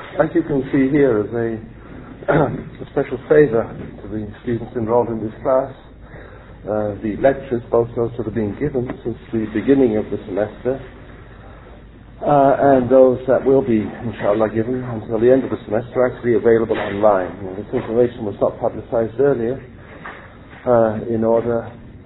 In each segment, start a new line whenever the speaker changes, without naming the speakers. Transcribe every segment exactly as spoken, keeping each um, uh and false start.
as you can see here, as a, a special favour to the students enrolled in this class, uh, the lectures, both those that are being given since the beginning of the semester, uh, and those that will be, inshallah, given until the end of the semester, are actually available online. And this information was not publicised earlier uh, in order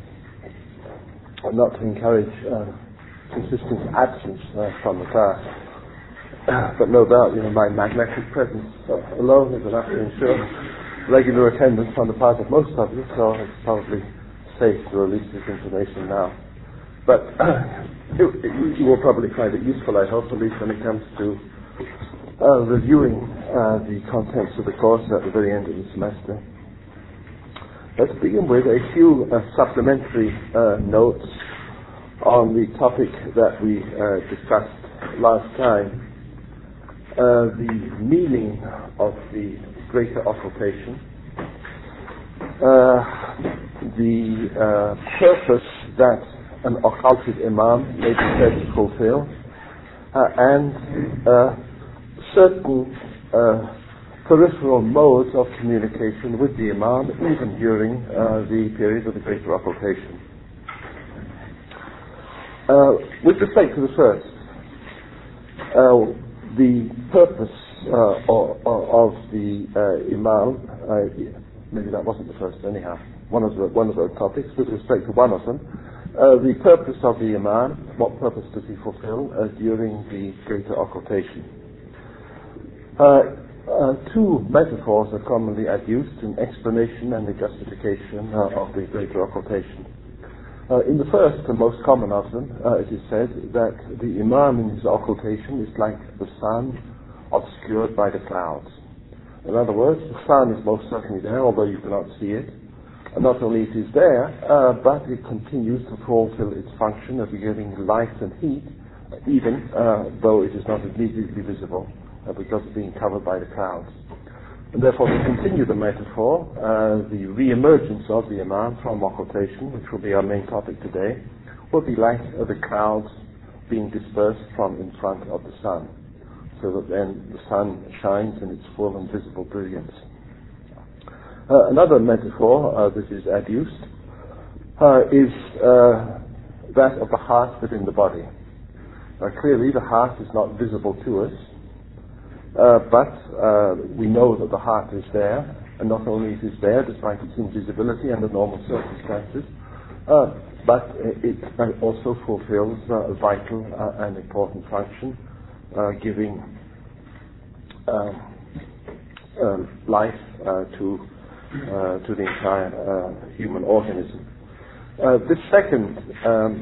not to encourage uh, consistent absence uh, from the class. But no doubt, you know, my magnetic presence alone is enough to ensure regular attendance on the part of most of you, so it's probably safe to release this information now. But you, you will probably find it useful, I hope, at least when it comes to uh, reviewing uh, the contents of the course at the very end of the semester. Let's begin with a few uh, supplementary uh, notes on the topic that we uh, discussed last time. Uh, the meaning of the greater occultation, uh, the uh, purpose that an occulted imam may be said to fulfill, uh, and uh, certain uh, peripheral modes of communication with the imam even during uh, the period of the greater occultation. Uh, with respect to the first, uh, the purpose uh, of, of the uh, Imam, uh, maybe that wasn't the first anyhow, one of the one of those topics, with respect to one of them, uh, the purpose of the Imam, what purpose does he fulfill uh, during the greater occultation? Uh, uh, two metaphors are commonly adduced in explanation and the justification uh, of the greater occultation. Uh, in the first and most common of them, uh, it is said that the Imam in his occultation is like the sun obscured by the clouds. In other words, the sun is most certainly there, although you cannot see it. And not only it is there, uh, but it continues to fulfill its function of giving light and heat, even uh, though it is not immediately visible, uh, because of being covered by the clouds. And therefore, to continue the metaphor, uh, the re-emergence of the Imam from occultation, which will be our main topic today, will be like uh, the clouds being dispersed from in front of the sun, so that then the sun shines in its full and visible brilliance. Uh, another metaphor uh, that is adduced uh, is uh, that of the heart within the body. Uh, clearly, the heart is not visible to us, Uh, but uh, we know that the heart is there, and not only it is there despite its invisibility under normal circumstances, uh, but it uh, also fulfills uh, a vital uh, and important function, uh, giving uh, uh, life uh, to uh, to the entire uh, human organism. Uh, this second um,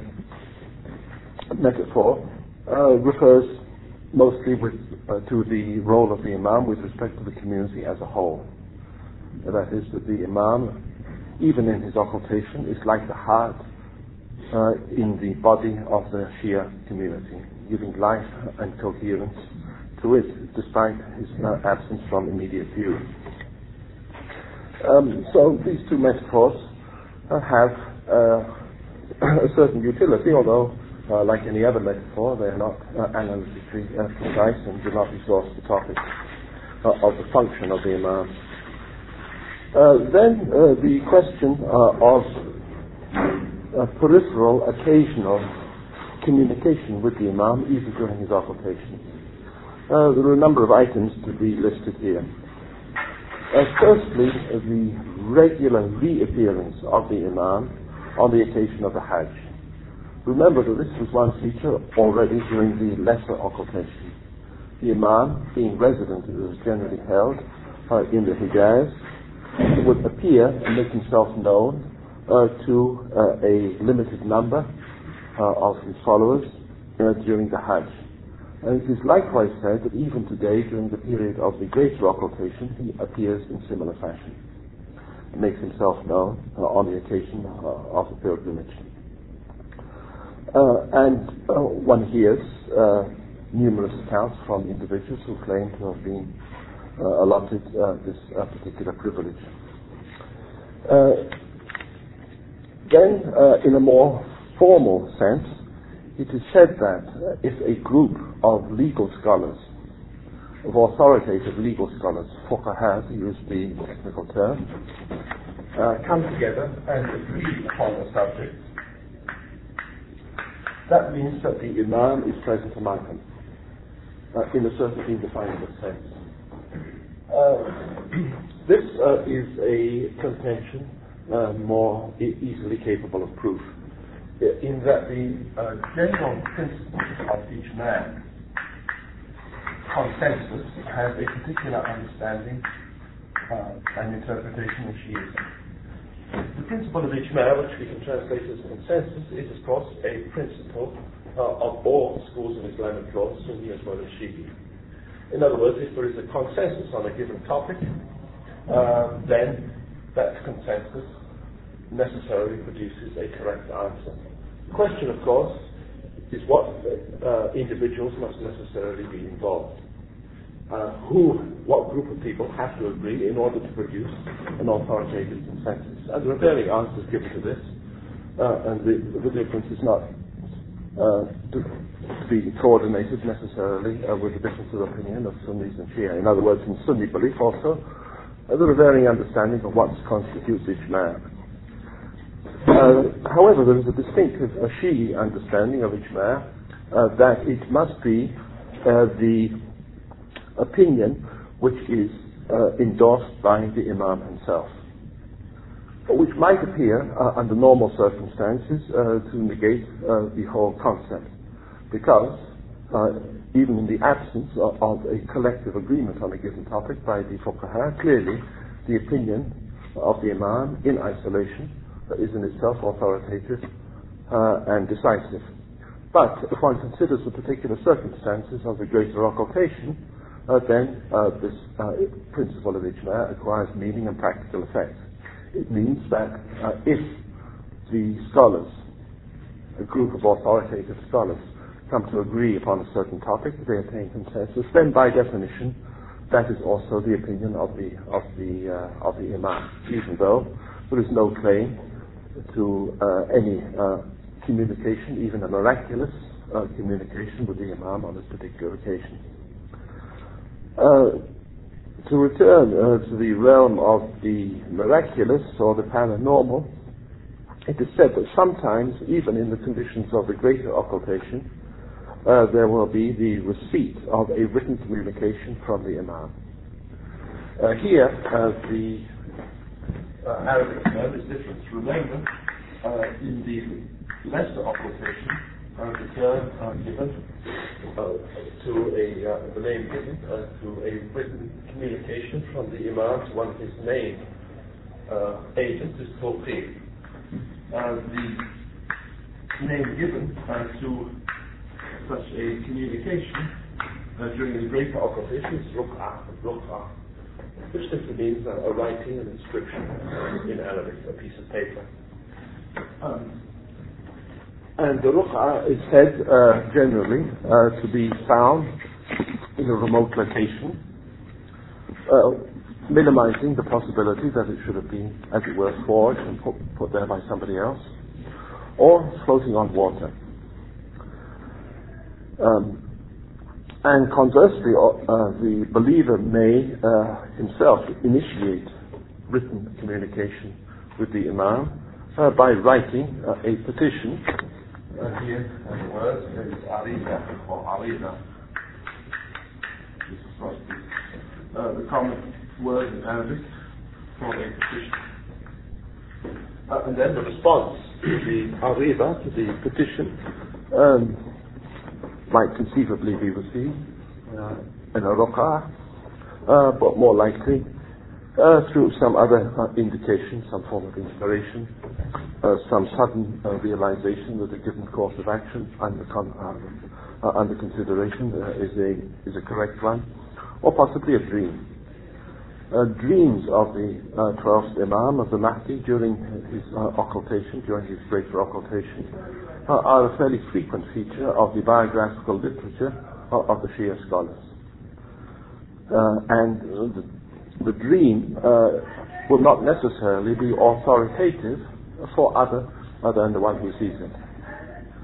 metaphor uh, refers mostly with, uh, to the role of the Imam with respect to the community as a whole. That is, that the Imam, even in his occultation, is like the heart uh, in the body of the Shia community, giving life and coherence to it, despite his uh, absence from immediate view. Um, so these two metaphors uh, have uh, a certain utility, although Uh, like any other metaphor, they are not uh, analytically uh, precise and do not exhaust the topic uh, of the function of the Imam. Uh, then uh, the question uh, of uh, peripheral, occasional communication with the Imam, even during his occultation. Uh, there are a number of items to be listed here. Uh, firstly, uh, the regular reappearance of the Imam on the occasion of the Hajj. Remember that this was one feature already during the lesser occultation. The Imam, being resident, as it was generally held, uh, in the Hijaz, would appear and make himself known uh, to uh, a limited number uh, of his followers uh, during the Hajj. And it is likewise said that even today, during the period of the greater occultation, he appears in similar fashion. He makes himself known uh, on the occasion uh, of the pilgrimage. Uh, and uh, one hears uh, numerous accounts from individuals who claim to have been uh, allotted uh, this uh, particular privilege. Uh, then, uh, in a more formal sense, it is said that uh, if a group of legal scholars of authoritative legal scholars, fuqaha, to use the technical term, uh, come together and agree upon a subject, that means that the Imam is present among them, uh, in a certain indefinable sense. Uh, this uh, is a contention uh, more e- easily capable of proof, in that the uh, general principles of each man, consensus, has a particular understanding uh, and interpretation of Shiism. The principle of ijma', which we can translate as consensus, is of course a principle uh, of all schools of Islamic law, Sunni as well as Shi'i. In other words, if there is a consensus on a given topic, uh, then that consensus necessarily produces a correct answer. The question, of course, is what uh, individuals must necessarily be involved. Uh, who, what group of people have to agree in order to produce an authoritative consensus? And there are varying answers given to this, uh, and the, the difference is not uh, to, to be coordinated necessarily uh, with the difference of opinion of Sunnis and Shia. In other words, in Sunni belief also, uh, there are varying understandings of what constitutes each man. Uh, however, there is a distinctive uh, Shi'i understanding of ijma', uh, that it must be uh, the opinion which is uh, endorsed by the Imam himself, which might appear uh, under normal circumstances uh, to negate uh, the whole concept, because uh, even in the absence of, of a collective agreement on a given topic by the fuqaha, clearly the opinion of the Imam in isolation uh, is in itself authoritative uh, and decisive. But if one considers the particular circumstances of the greater occultation, Uh, then uh, this uh, principle of ijma' acquires meaning and practical effect. It means that uh, if the scholars, a group of authoritative scholars, come to agree upon a certain topic, they attain consensus, then by definition that is also the opinion of the of the uh, of the Imam, even though there is no claim to uh, any uh, communication, even a miraculous uh, communication with the Imam on this particular occasion. Uh, to return uh, to the realm of the miraculous or the paranormal, it is said that sometimes, even in the conditions of the greater occultation, uh, there will be the receipt of a written communication from the Imam. Uh, here, uh, the uh, Arabic term is different. Remember, uh, in the lesser occultation, Uh, the term uh, given uh, to a uh, the name given uh, to a written communication from the Imam to one of his main uh, agents is tawqir. Uh, the name given uh, to such a communication uh, during the greater occultation is ruq'ah, ruq'ah, which simply means uh, a writing, an inscription uh, in Arabic, a piece of paper. Um, And the ruq'ah is said uh, generally uh, to be found in a remote location, uh, minimizing the possibility that it should have been, as it were, forged and put, put there by somebody else, or floating on water. Um, and conversely, uh, the believer may uh, himself initiate written communication with the Imam uh, by writing uh, a petition. Uh, here, as the word, there is ariza or ariza. This is what uh, the common word in Arabic for a petition. Uh, and then the response to the ariza, to the petition, um, might conceivably be received uh, in a ruq'ah, uh, but more likely Uh, through some other uh, indication, some form of inspiration, uh, some sudden uh, realization that a given course of action under, con- uh, uh, under consideration uh, is a is a correct one, or possibly a dream. Uh, dreams of the uh, twelfth Imam of the Mahdi during his uh, occultation, during his greater occultation, uh, are a fairly frequent feature of the biographical literature uh, of the Shia scholars. Uh, and uh, the The dream uh, will not necessarily be authoritative for other other than the one who sees it.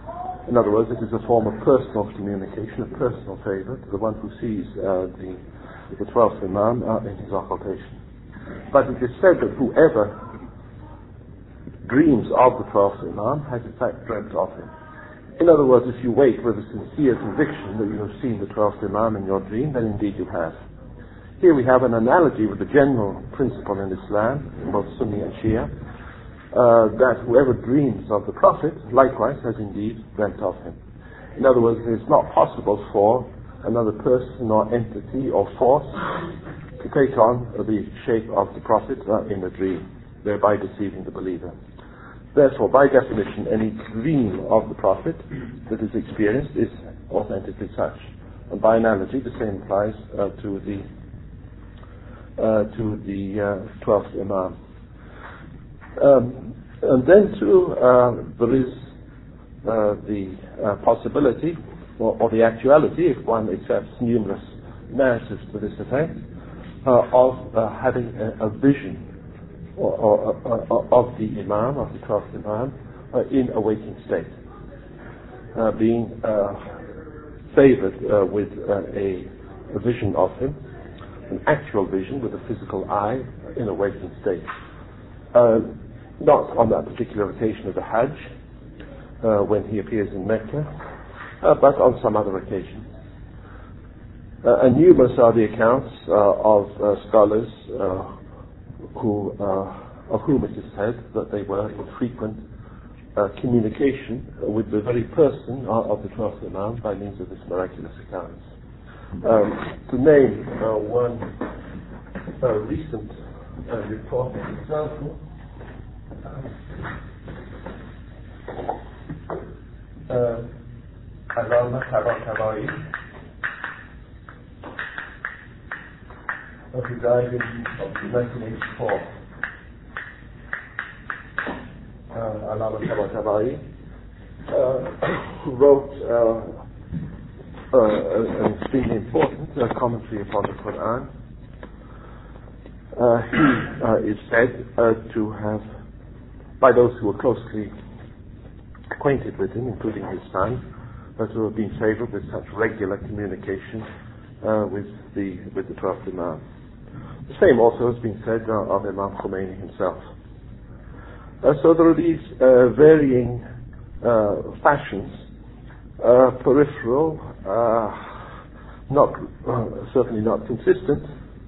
In other words, it is a form of personal communication, a personal favor to the one who sees uh, the, the twelfth Imam uh, in his occultation. But it is said that whoever dreams of the twelfth Imam has in fact dreamt of him. In other words, if you wake with a sincere conviction that you have seen the twelfth Imam in your dream, then indeed you have. Here we have an analogy with the general principle in Islam, in both Sunni and Shia, uh, that whoever dreams of the Prophet, likewise, has indeed dreamt of him. In other words, it is not possible for another person or entity or force to take on the shape of the Prophet uh, in a dream, thereby deceiving the believer. Therefore, by definition, any dream of the Prophet that is experienced is authentically such. And by analogy, the same applies uh, to the uh, to the uh, twelfth Imam. Um, and then, too, uh, there is uh, the uh, possibility, or, or the actuality, if one accepts numerous narratives to this effect, uh, of uh, having a, a vision Or, or, or, of the Imam, of the twelfth Imam, uh, in a waking state, uh, being uh, favored uh, with uh, a, a vision of him, an actual vision with a physical eye in a waking state. Uh, not on that particular occasion of the Hajj, uh, when he appears in Mecca, uh, but on some other occasion. Uh, and numerous are the accounts uh, of uh, scholars uh, who, uh, of whom it is said that they were in frequent uh, communication with the very person uh, of the twelfth Imam by means of this miraculous occurrence. Um, to name uh, one uh, recent uh, report, for example, Allama Tabatabai, who died in nineteen eighty-four. Uh, Allama Tabatabai, uh, who wrote uh, uh, an extremely important uh, commentary upon the Quran. Uh, he uh, is said uh, to have, by those who were closely acquainted with him, including his son, uh, to have been favored with such regular communication uh, with the with the twelfth Imam. The same also has been said uh, of Imam Khomeini himself. Uh, so there are these uh, varying uh, fashions, uh, peripheral, uh, not uh, certainly not consistent,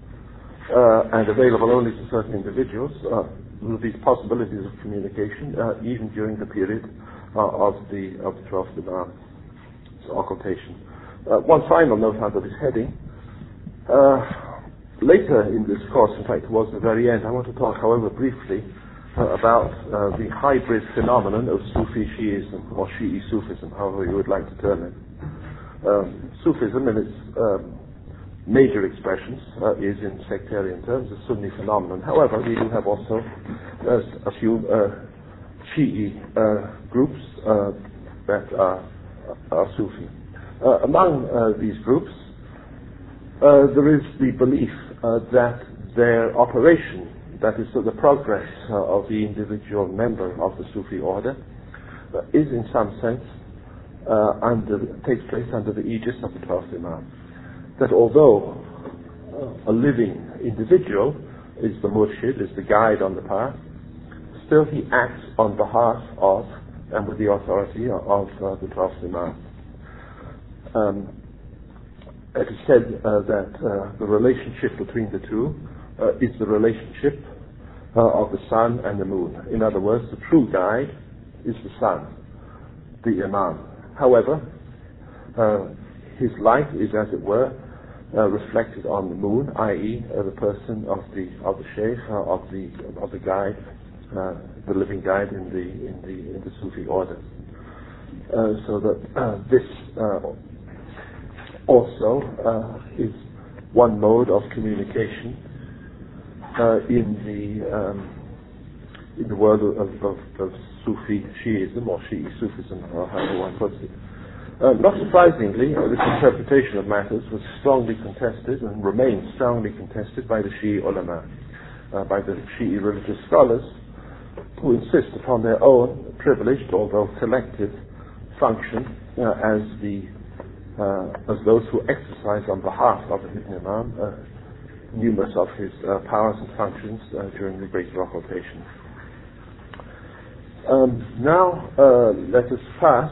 uh, and available only to certain individuals. Uh, with these possibilities of communication, uh, even during the period uh, of the of the twelfth Imam's occultation. Uh, one final note under this heading. Uh, later in this course, in fact, towards the very end, I want to talk, however, briefly uh, about uh, the hybrid phenomenon of Sufi Shiism, or Shi'i Sufism, however you would like to term it. Um, Sufism, in its um, major expressions, uh, is in sectarian terms a Sunni phenomenon. However, we do have also uh, a few uh, Shi'i uh, groups uh, that are, are Sufi. Uh, among uh, these groups, uh, there is the belief uh, that their operation, that is, so the progress uh, of the individual member of the Sufi order, uh, is in some sense uh, under takes place under the aegis of the twelfth Imam. That although uh, a living individual is the murshid, is the guide on the path, still he acts on behalf of and with the authority of uh, the twelfth Imam. Um, it is said uh, that uh, the relationship between the two uh, is the relationship uh, of the sun and the moon. In other words, the true guide is the sun, the Imam. However, uh, his light is, as it were, Uh, reflected on the moon, that is, uh, the person of the of the sheikh, uh, of the of the guide, uh, the living guide in the in the in the Sufi order. Uh, so that uh, this uh, also uh, is one mode of communication uh, in the um, in the world of, of, of Sufi Shiism or Shi'i Sufism, or however one puts it. Uh, not surprisingly, uh, this interpretation of matters was strongly contested and remains strongly contested by the Shi'i ulama, uh, by the Shi'i religious scholars, who insist upon their own privileged, although collective, function uh, as the uh, as those who exercise on behalf of the hidden Imam uh, numerous of his uh, powers and functions uh, during the greater occultation. Um, now uh, let us pass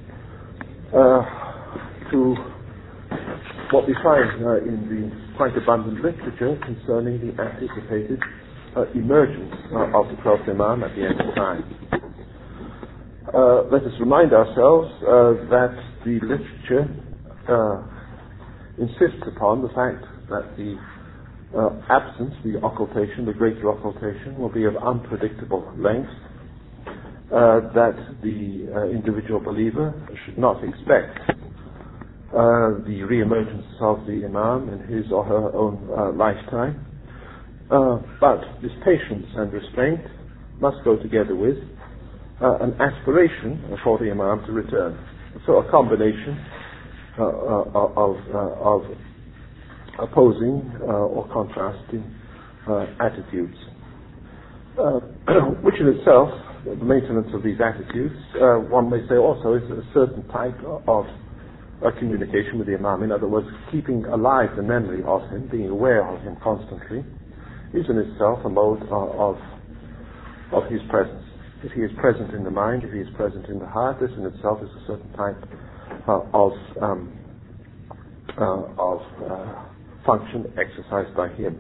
uh, to what we find uh, in the quite abundant literature concerning the anticipated uh, emergence uh, of the twelfth Imam at the end of time. Uh, let us remind ourselves uh, that the literature uh, insists upon the fact that the uh, absence, the occultation, the greater occultation, will be of unpredictable length, uh, that the uh, individual believer should not expect uh, the re-emergence of the Imam in his or her own uh, lifetime, uh, but this patience and restraint must go together with Uh, an aspiration for the Imam to return. So a combination uh, uh, of, uh, of opposing uh, or contrasting uh, attitudes, uh, which in itself, the maintenance of these attitudes, uh, one may say also is a certain type of uh, communication with the Imam. In other words, keeping alive the memory of him, being aware of him constantly, is in itself a mode uh, of, of his presence. If he is present in the mind, if he is present in the heart, this in itself is a certain type uh, of um, uh, of uh, function exercised by him.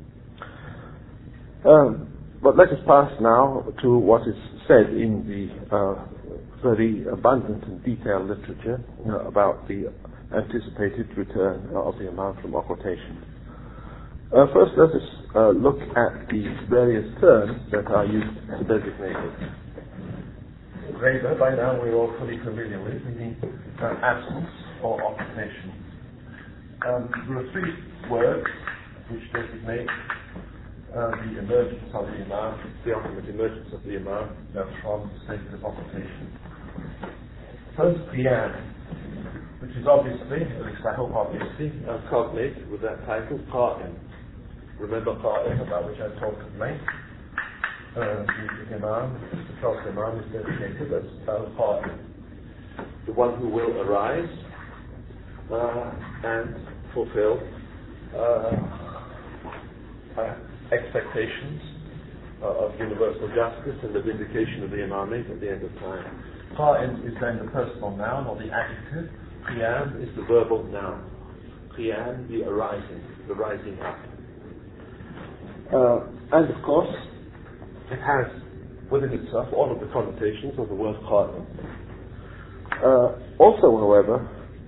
Um, but let us pass now to what is said in the uh, very abundant and detailed literature uh, about the anticipated return of the Imam from occultation. Uh, first, let us uh, look at the various terms that are used to designate it. Reba, by now we're all fully familiar with, meaning uh, absence or occultation. Um, there are three words which designate uh, the emergence of the Imam, the ultimate emergence of the Imam uh, from the state of occultation. First, qiyam, which is obviously, at least I hope obviously, uh, cognate with that title, qa'im. Remember qa'im, about which I talked at length. Uh, the Imam, the twelfth Imam, is designated as qa'im, the one who will arise uh, and fulfill uh, uh, expectations uh, of universal justice and the vindication of the Imamate at the end of time. Qa'im is then the personal noun or the adjective. Qiyam is the verbal noun. Qiyam, the arising, the rising up. Uh, and of course, it has within itself all of the connotations of the word qa'im. Uh, also, however,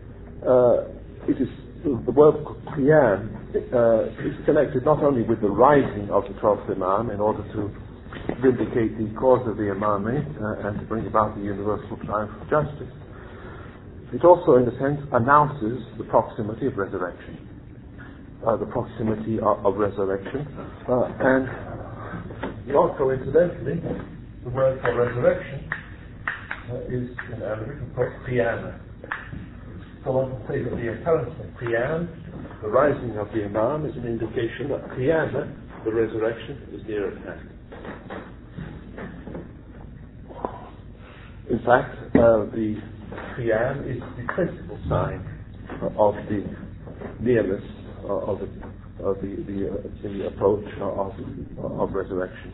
uh, it is the word qiyam uh, is connected not only with the rising of the twelfth Imam in order to vindicate the cause of the Imamate uh, and to bring about the universal triumph of justice. It also, in a sense, announces the proximity of resurrection. Uh, the proximity of, of resurrection, uh, and not coincidentally, the word for resurrection uh, is in Arabic, of course, qiyamah. So one can say that the occurrence of qiyam, the rising of the Imam, is an indication that qiyamah, the resurrection, is near at hand. In fact, uh, the qiyam is the principal sign of the nearness of the, of the, the, uh, the approach of, of resurrection.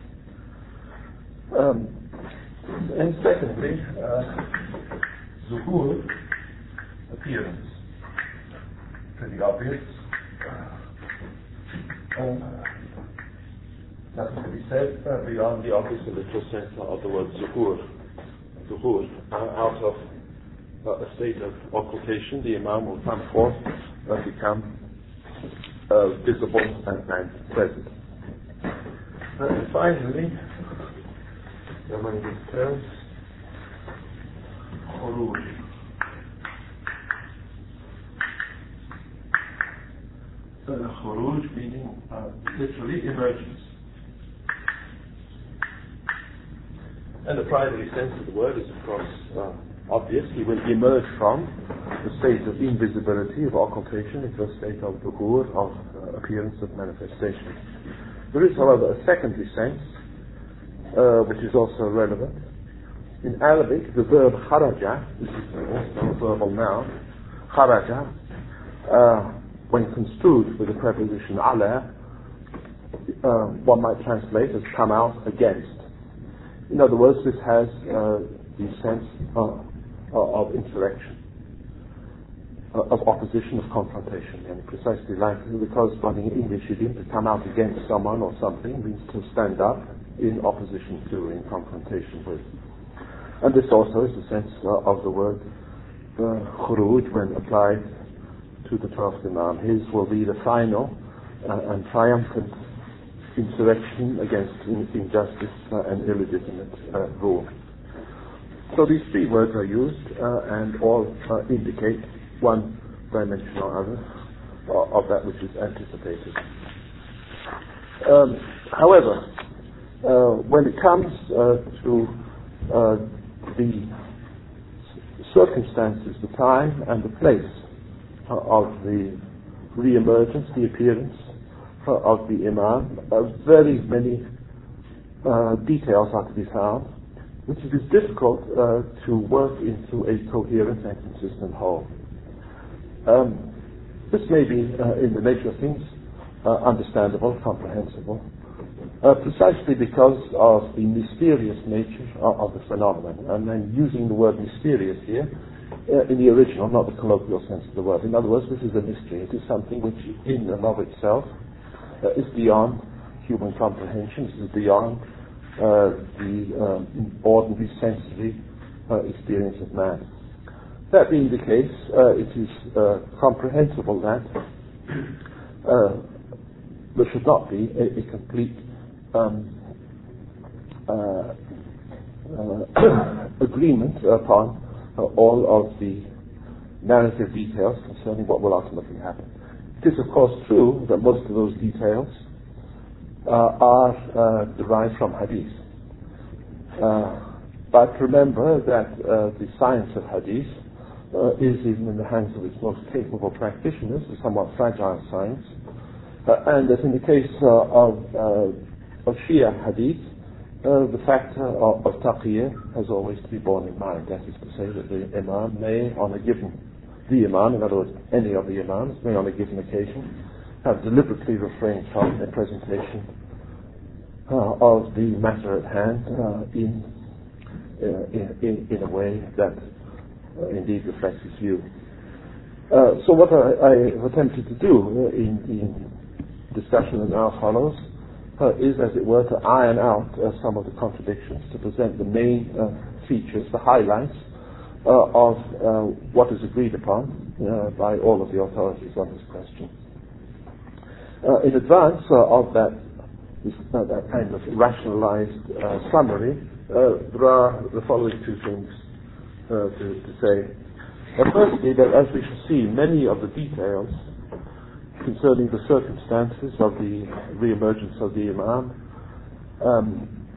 Um, and secondly, uh, zuhur, appearance. Pretty obvious. Uh, nothing to be said uh, beyond the obvious and literal sense of the word zuhur. Zuhur, uh, out of uh, a state of occultation, the Imam will come forth and become Uh, visible and, and present. Uh, and finally, among these terms, khuruj. Uh, khuruj meaning uh, literally emergence. And the primary sense of the word is, of course, uh, obvious. He will emerge from the state of invisibility, of occultation, into a state of dhuhur, of uh, appearance, of manifestation. There is, however, a secondary sense, uh, which is also relevant, In Arabic, the verb kharaja, this is also a verbal noun, kharaja, uh, when construed with the preposition ala, uh, one might translate as come out against. In other words, this has uh, the sense uh, of insurrection, uh, of opposition, of confrontation, and precisely like the corresponding English idiom, to come out against someone or something means to stand up in opposition to, in confrontation with. And this also is the sense uh, of the word uh, khuruj when applied to the twelfth Imam. His will be the final uh, and triumphant insurrection against in- injustice uh, and illegitimate uh, rule. So these three words are used uh, and all uh, indicate one dimension or other uh, of that which is anticipated. Um, however, uh, when it comes uh, to uh, the circumstances, the time and the place uh, of the re-emergence, the appearance uh, of the Imam, uh, very many uh, details are to be found, which it is difficult uh, to work into a coherent and consistent whole. Um, this may be, uh, in the nature of things, uh, understandable, comprehensible, uh, precisely because of the mysterious nature of, of the phenomenon. And I'm using the word mysterious here uh, in the original, not the colloquial sense of the word. In other words, this is a mystery. It is something which, in and of itself, uh, is beyond human comprehension. This is beyond uh, the um, ordinary sensory uh, experience of man. That being the case, uh, it is uh, comprehensible that uh, there should not be a, a complete um, uh, uh, agreement upon uh, all of the narrative details concerning what will ultimately happen. It is, of course, true that most of those details uh, are uh, derived from hadith. Uh, but remember that uh, the science of hadith Uh, is even in the hands of its most capable practitioners, a somewhat fragile science. Uh, and as in the case uh, of, uh, of Shia hadith, uh, the factor of, of taqiyya has always to be borne in mind. That is to say that the Imam may, on a given, the Imam, in other words, any of the Imams, may on a given occasion have deliberately refrained from a presentation uh, of the matter at hand uh, in, uh, in, in, in a way that Uh, indeed reflects his view. Uh, so what I, I have attempted to do uh, in the discussion that now follows uh, is, as it were, to iron out uh, some of the contradictions, to present the main uh, features, the highlights uh, of uh, what is agreed upon uh, by all of the authorities on this question. Uh, in advance uh, of that, this, uh, that kind of rationalized uh, summary, uh, there are the following two things Uh, to, to say. Uh, firstly, that as we shall see, many of the details concerning the circumstances of the re-emergence of the Imam, um,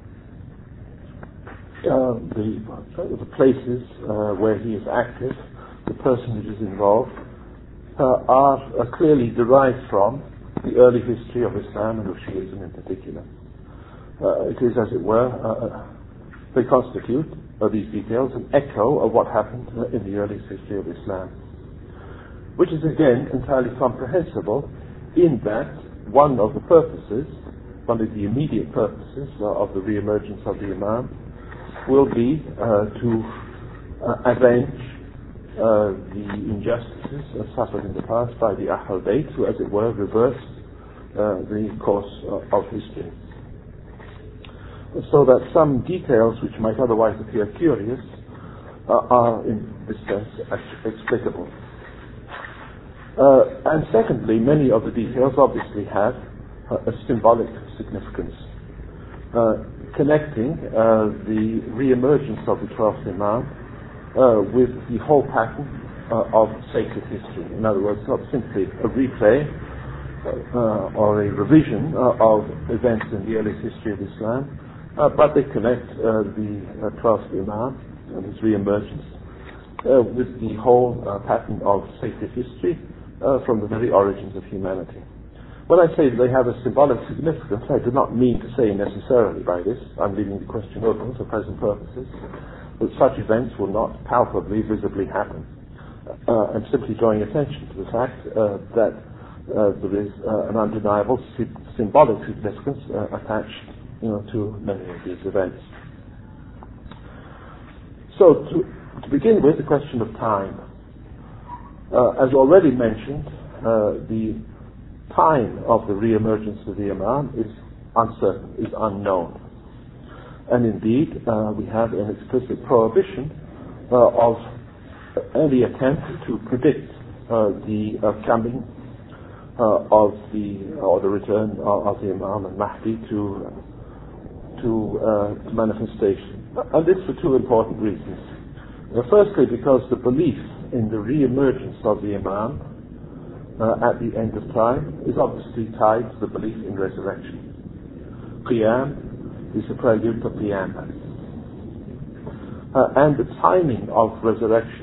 uh, the, uh, the places uh, where he is active, the personages involved, uh, are uh, clearly derived from the early history of Islam and of Shiism in particular. Uh, it is, as it were, uh, they constitute uh, these details an echo of what happened uh, in the earliest history of Islam, which is again entirely comprehensible in that one of the purposes, one of the immediate purposes uh, of the re-emergence of the Imam will be uh, to uh, avenge uh, the injustices uh, suffered in the past by the Ahl Bayt, who, as it were, reversed uh, the course uh, of history. So that some details which might otherwise appear curious uh, are in this sense explicable. Uh, and secondly, many of the details obviously have uh, a symbolic significance, uh, connecting uh, the re-emergence of the twelfth Imam uh, with the whole pattern uh, of sacred history. In other words, not simply a replay uh, or a revision uh, of events in the earliest history of Islam, Uh, but they connect uh, the uh, twelfth Imam and his re-emergence uh, with the whole uh, pattern of sacred history uh, from the very origins of humanity. When I say that they have a symbolic significance, I do not mean to say necessarily by this, I'm leaving the question open for present purposes, that such events will not palpably, visibly happen. Uh, I'm simply drawing attention to the fact uh, that uh, there is uh, an undeniable sy- symbolic significance uh, attached, you know, to many of these events. So, to, to begin with, the question of time. Uh, as already mentioned, uh, the time of the re-emergence of the Imam is uncertain, is unknown. And indeed, uh, we have an explicit prohibition uh, of any attempt to predict uh, the uh, coming uh, of the or the return of, of the Imam and Mahdi to to, uh, to manifestation, and this for two important reasons. Uh, firstly, because the belief in the re-emergence of the Imam uh, at the end of time is obviously tied to the belief in resurrection. Qiyam is the prelude to Qiyamah, uh, and the timing of resurrection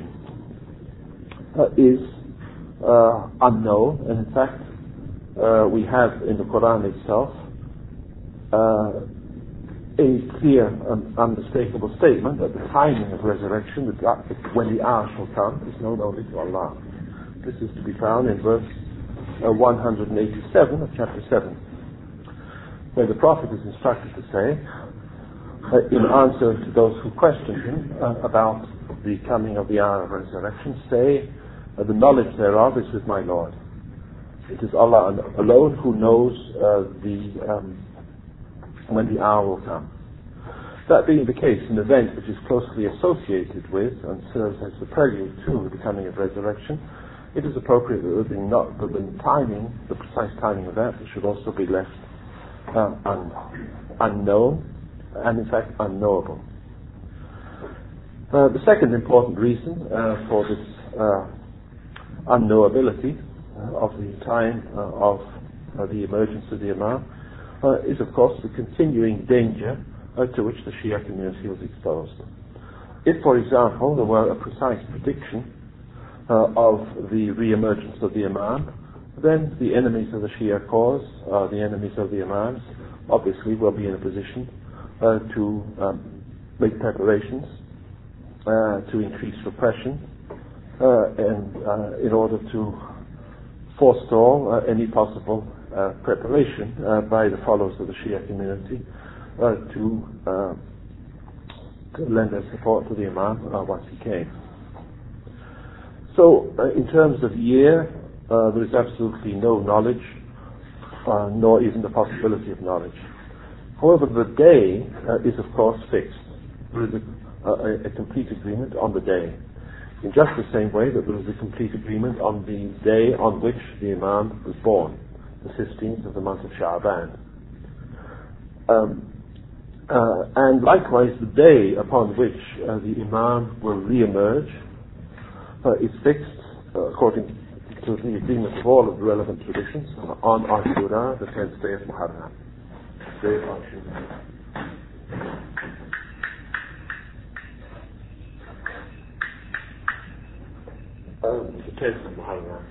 Uh, is uh, unknown, and in fact uh, we have in the Quran itself uh, a clear and unmistakable statement that the timing of resurrection, that when the hour shall come, is known only to Allah. This is to be found in verse uh, one hundred eighty-seven of chapter seven, where the Prophet is instructed to say, uh, in answer to those who question him uh, about the coming of the hour of resurrection, say, Uh, the knowledge thereof is with my Lord. It is Allah alone who knows uh, the um, when the hour will come. That being the case, an event which is closely associated with and serves as the prelude to the coming of resurrection, it is appropriate that the, not, that the timing, the precise timing of that, should also be left uh, un, unknown and in fact unknowable. Uh, the second important reason uh, for this uh, unknowability uh, of the time uh, of uh, the emergence of the Imam uh, is, of course, the continuing danger uh, to which the Shia community was exposed. If, for example, there were a precise prediction uh, of the re-emergence of the Imam, then the enemies of the Shia cause, uh, the enemies of the Imams, obviously will be in a position uh, to um, make preparations uh, to increase repression, Uh, and uh, in order to forestall uh, any possible uh, preparation uh, by the followers of the Shia community uh, to, uh, to lend their support to the Imam uh, once he came. So, uh, in terms of year, uh, there is absolutely no knowledge, uh, nor even the possibility of knowledge. However, the day uh, is of course fixed. There is a, a, a complete agreement on the day, in just the same way that there was a complete agreement on the day on which the Imam was born, the fifteenth of the month of Sha'ban. Um, uh, and likewise, the day upon which uh, the Imam will re-emerge uh, is fixed, uh, according to the agreement of all of the relevant traditions, on Ashura, the tenth day of Muharram. Day of Ashura. Um, the tenth of Muharram.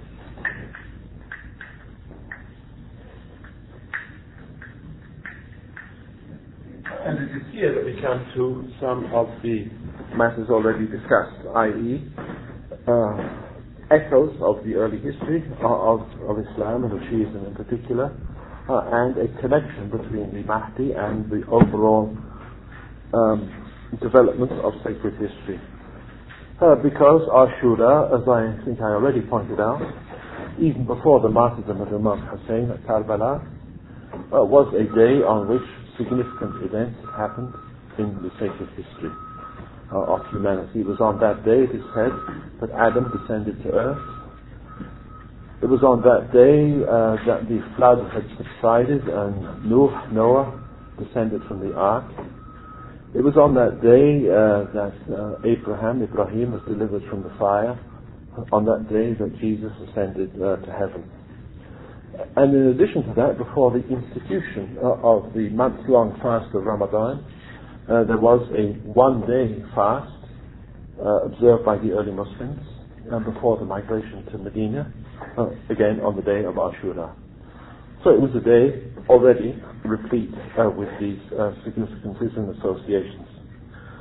And it is here that we come to some of the matters already discussed, that is, uh, echoes of the early history of, of Islam and of Shiism in particular, uh, and a connection between the Mahdi and the overall um, development of sacred history. Uh, because Ashura, as I think I already pointed out, even before the martyrdom of Imam Hussein at Karbala, uh, was a day on which significant events happened in the sacred history uh, of humanity. It was on that day, it is said, that Adam descended to earth. It was on that day uh, that the flood had subsided and Nuh, Noah, descended from the ark. It was on that day uh, that uh, Abraham, Ibrahim, was delivered from the fire. On that day that Jesus ascended uh, to heaven. And in addition to that, before the institution uh, of the month-long fast of Ramadan, uh, there was a one-day fast uh, observed by the early Muslims uh, before the migration to Medina, uh, again on the day of Ashura. So it was a day already replete uh, with these uh, significances and associations.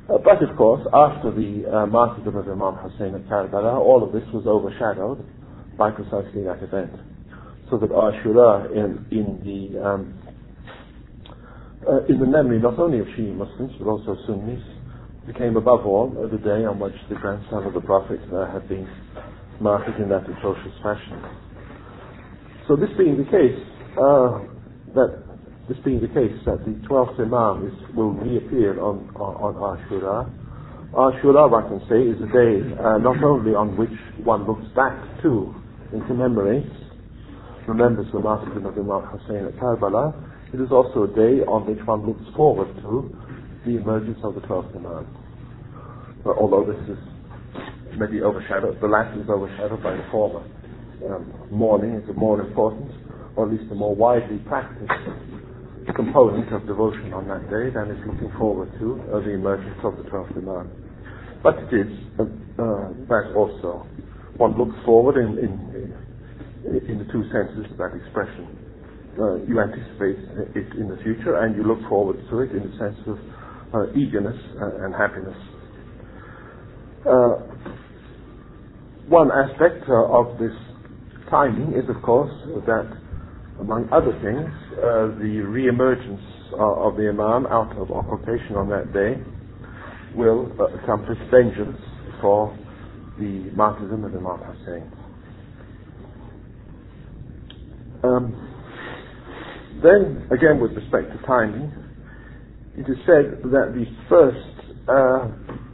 Uh, but of course, after the uh, martyrdom of Imam Hussein at Karbala, all of this was overshadowed by precisely that event. So that Ashura in, in the um, uh, in the memory not only of Shia Muslims but also Sunnis became above all uh, the day on which the grandson of the Prophet uh, had been martyred in that atrocious fashion. So this being the case, uh, that this being the case, that the twelfth Imam is, will reappear on on, on Ashura. Ashura, I can say, is a day uh, not only on which one looks back to and commemorates, remembers the martyrdom of Imam Hussein at Karbala. It is also a day on which one looks forward to the emergence of the twelfth Imam. Uh, although this is maybe overshadowed, the latter is overshadowed by the former. Um, mourning is a more important, or at least a more widely practiced component of devotion on that day than is looking forward to uh, the emergence of the twelfth Imam. But it is uh, uh, that also. One looks forward in, in, in the two senses of that expression. Uh, you anticipate it in the future, and you look forward to it in the sense of uh, eagerness uh, and happiness. Uh, one aspect uh, of this timing is, of course, that, among other things, uh, the re-emergence uh, of the Imam out of occupation on that day will uh, accomplish vengeance for the martyrdom of Imam Hussein. Um, then, again, with respect to timing, it is said that the first uh,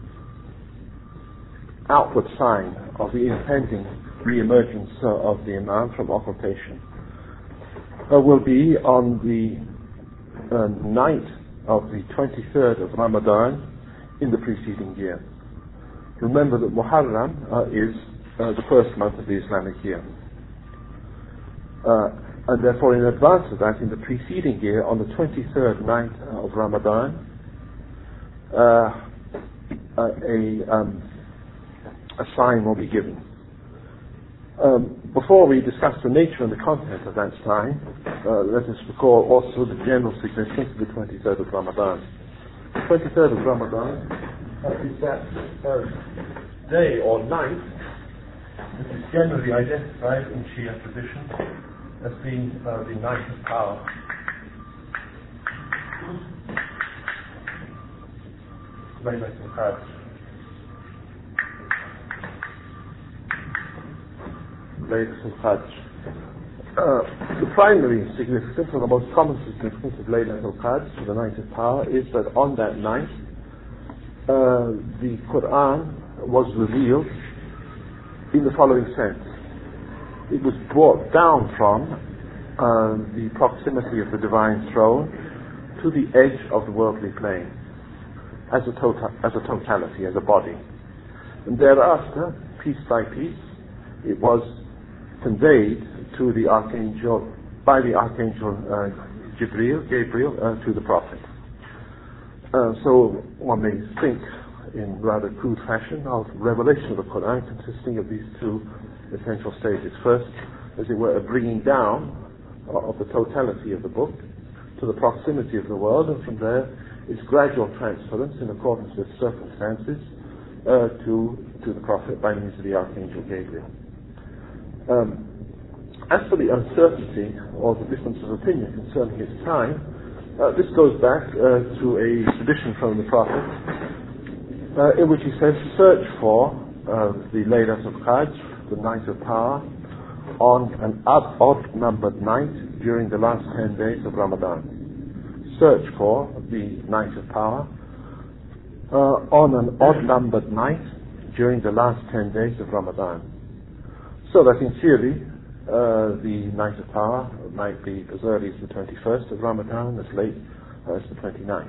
outward sign of the impending re-emergence uh, of the Imam from occupation uh, will be on the uh, night of the twenty-third of Ramadan in the preceding year. Remember that Muharram uh, is uh, the first month of the Islamic year. Uh, and therefore, in advance of that, in the preceding year, on the twenty-third night of Ramadan, uh, a, um, a sign will be given. Um, before we discuss the nature and the content of that sign, uh, let us recall also the general significance of the twenty-third of Ramadan. The twenty-third of Ramadan uh, is that uh, day or night which is generally identified in Shia tradition as being uh, the night of power. Laylatul Qadr. Laylatul Qadr. Uh, the primary significance, or the most common significance of Laylatul Qadr, the night of power, is that on that night uh, the Quran was revealed in the following sense. It was brought down from uh, the proximity of the divine throne to the edge of the worldly plane as a, tota- as a totality, as a body. And thereafter, piece by piece, it was conveyed to the archangel, by the archangel uh, Jibreel, Gabriel, uh, to the prophet. Uh, so one may think in rather crude fashion of revelation of the Quran consisting of these two essential stages. First, as it were, a bringing down of the totality of the book to the proximity of the world, and from there its gradual transference in accordance with circumstances uh, to to the prophet by means of the archangel Gabriel. Um, as for the uncertainty or the difference of opinion concerning its time, uh, this goes back uh, to a tradition from the prophet uh, in which he says, search for uh, the Laylatul Qadr, the night of power, on an odd, odd-numbered night during the last ten days of Ramadan. Search for the night of power uh, on an odd-numbered night during the last ten days of Ramadan. So that in theory, uh, the night of power might be as early as the twenty-first of Ramadan, as late as the twenty-ninth.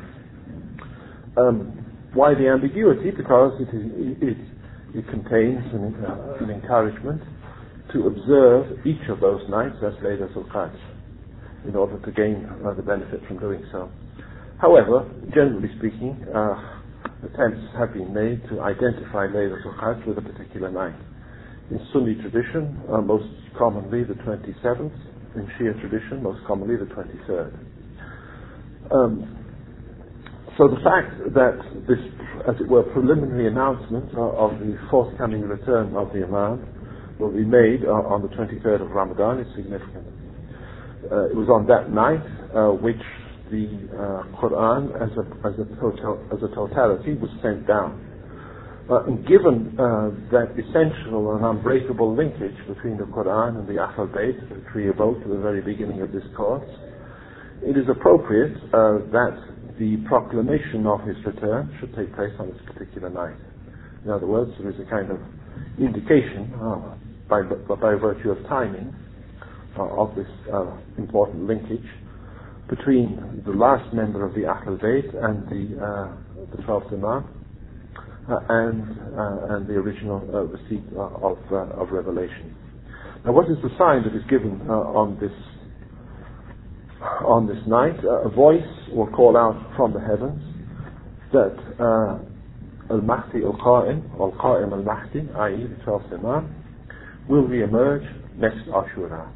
Um, why the ambiguity? Because it, is, it, it contains an, uh, an encouragement to observe each of those nights as Laylatul Qadr in order to gain uh, the benefit from doing so. However, generally speaking, uh, attempts have been made to identify Laylatul Qadr with a particular night. In Sunni tradition, uh, most commonly the twenty-seventh. In Shia tradition, most commonly the twenty-third. Um, so the fact that this, as it were, preliminary announcement of the forthcoming return of the Imam will be made on the twenty-third of Ramadan is significant. Uh, it was on that night uh, which the uh, Quran as a, as, a total, as a totality was sent down. Uh, and given uh, that essential and unbreakable linkage between the Quran and the Ahl Bayt, which we evoked at the very beginning of this course, it is appropriate uh, that the proclamation of his return should take place on this particular night. In other words, there is a kind of indication uh, by, by virtue of timing uh, of this uh, important linkage between the last member of the Ahl Bayt and the, uh, the twelfth Imam uh, and, uh, and the original uh, receipt uh, of, uh, of revelation. Now, what is the sign that is given uh, on this on this night? Uh, a voice will call out from the heavens that uh, Al-Mahdi Al-Qa'im, or Qa'im Al-Mahdi, that is the twelfth Imam, will re-emerge next Ashura.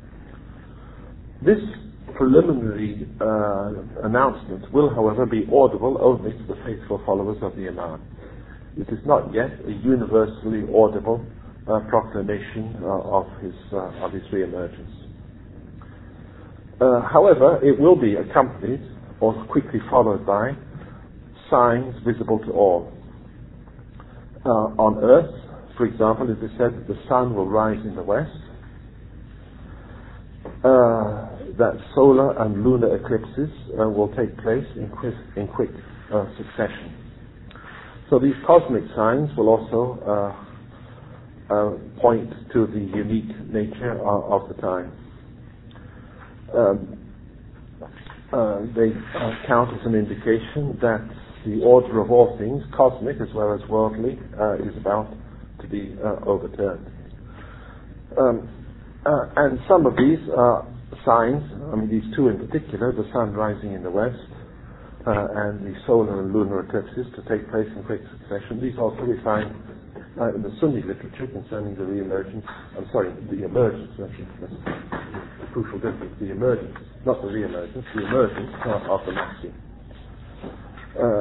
This preliminary uh, announcement will, however, be audible only to the faithful followers of the Imam. It is not yet a universally audible uh, proclamation uh, of his uh, of his re-emergence. Uh, however, it will be accompanied or quickly followed by signs visible to all. Uh, on earth, for example, it is said that the sun will rise in the west, uh, that solar and lunar eclipses uh, will take place in quick, in quick uh, succession. So these cosmic signs will also uh, uh, point to the unique nature of, of the time. Um, uh, they uh, count as an indication that the order of all things, cosmic as well as worldly, uh, is about to be uh, overturned. Um, uh, and some of these uh, signs, I mean these two in particular, the sun rising in the west uh, and the solar and lunar eclipses to take place in quick succession, these also we find uh, in the Sunni literature concerning the re-emergence, I'm sorry, the emergence, that's the crucial difference, the emergence, not the re-emergence, the emergence uh, of the Mahdi. Uh,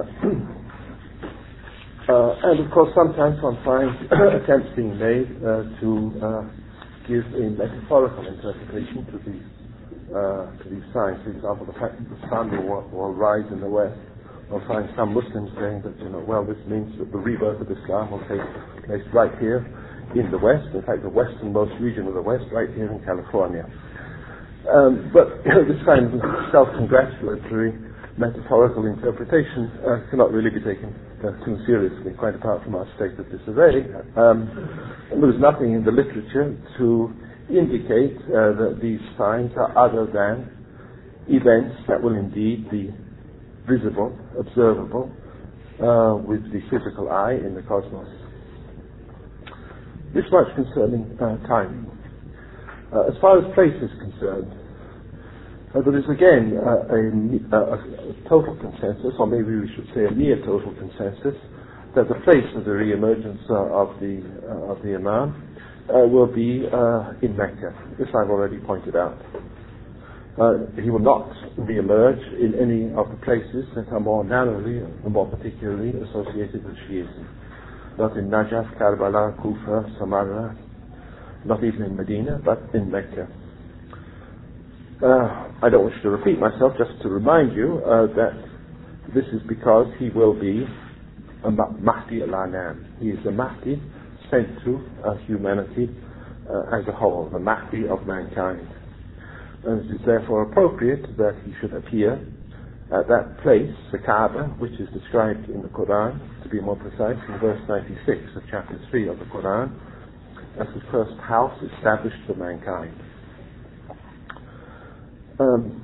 uh, and of course sometimes one finds attempts being made uh, to uh, give a metaphorical interpretation to these uh, to these signs. For example, the fact that the sun will, will rise in the west. We'll find some Muslims saying that, you know, well, this means that the rebirth of Islam will take place right here in the west, in fact the westernmost region of the west, right here in California. Um, but you know, this kind of self-congratulatory metaphorical interpretation uh, cannot really be taken uh, too seriously, quite apart from our state of disarray. Um, there is nothing in the literature to indicate uh, that these signs are other than events that will indeed be visible, observable, uh, with the physical eye in the cosmos. This much concerning uh, timing. Uh, as far as place is concerned, Uh, there is again uh, a, a, a total consensus, or maybe we should say a near total consensus, that the place of the re-emergence uh, of the uh, of the Imam uh, will be uh, in Mecca. This I've already pointed out. Uh, he will not re-emerge in any of the places that are more narrowly and more particularly associated with Shiism. Not in Najaf, Karbala, Kufa, Samarra, not even in Medina, but in Mecca. Uh, I don't wish to repeat myself, just to remind you uh, that this is because he will be a Mahdi al-Anam. He is the Mahdi sent to uh, humanity uh, as a whole, the Mahdi of mankind. And it is therefore appropriate that he should appear at that place, the Kaaba, which is described in the Quran, to be more precise, in verse ninety-six of chapter three of the Quran, as the first house established for mankind. Um,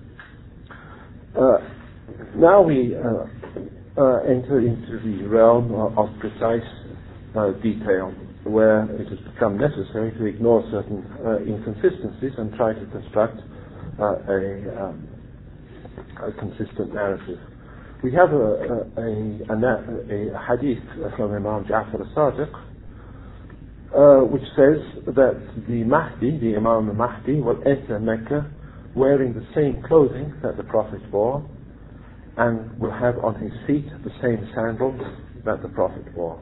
uh, now we uh, uh, enter into the realm of, of precise uh, detail, where it has become necessary to ignore certain uh, inconsistencies and try to construct uh, a, um, a consistent narrative. We have a, a, a, a, a hadith from Imam Ja'far al-Sadiq, uh, which says that the Mahdi, the Imam al-Mahdi, will enter Mecca wearing the same clothing that the Prophet wore, and will have on his feet the same sandals that the Prophet wore.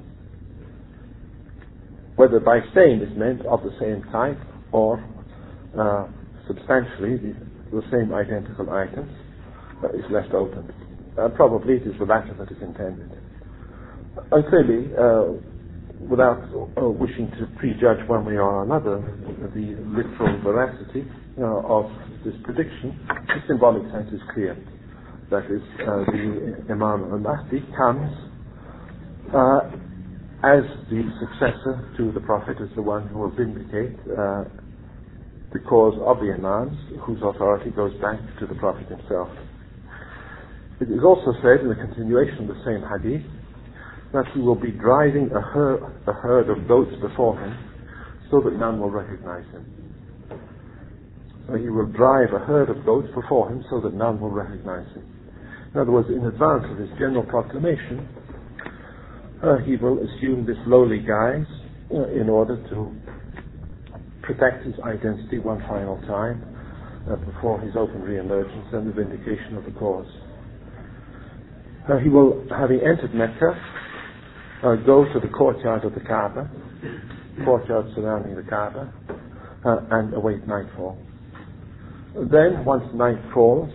Whether by same is meant of the same type or uh, substantially the, the same identical items uh, is left open. Uh, probably it is the latter that is intended. And clearly, uh, without uh, wishing to prejudge one way or another the literal veracity uh, of this prediction, the symbolic sense is clear. That is, uh, the Imam al-Mahdi comes uh, as the successor to the Prophet, as the one who will vindicate uh, the cause of the Imams, whose authority goes back to the Prophet himself. It is also said in the continuation of the same hadith that he will be driving a herd, a herd of goats before him so that none will recognize him. So he will drive a herd of goats before him so that none will recognize him. In other words, in advance of his general proclamation, uh, he will assume this lowly guise uh, in order to protect his identity one final time uh, before his open re-emergence and the vindication of the cause. Uh, he will, having entered Mecca, uh, go to the courtyard of the Kaaba, courtyard surrounding the Kaaba, uh, and await nightfall. Then, once night falls,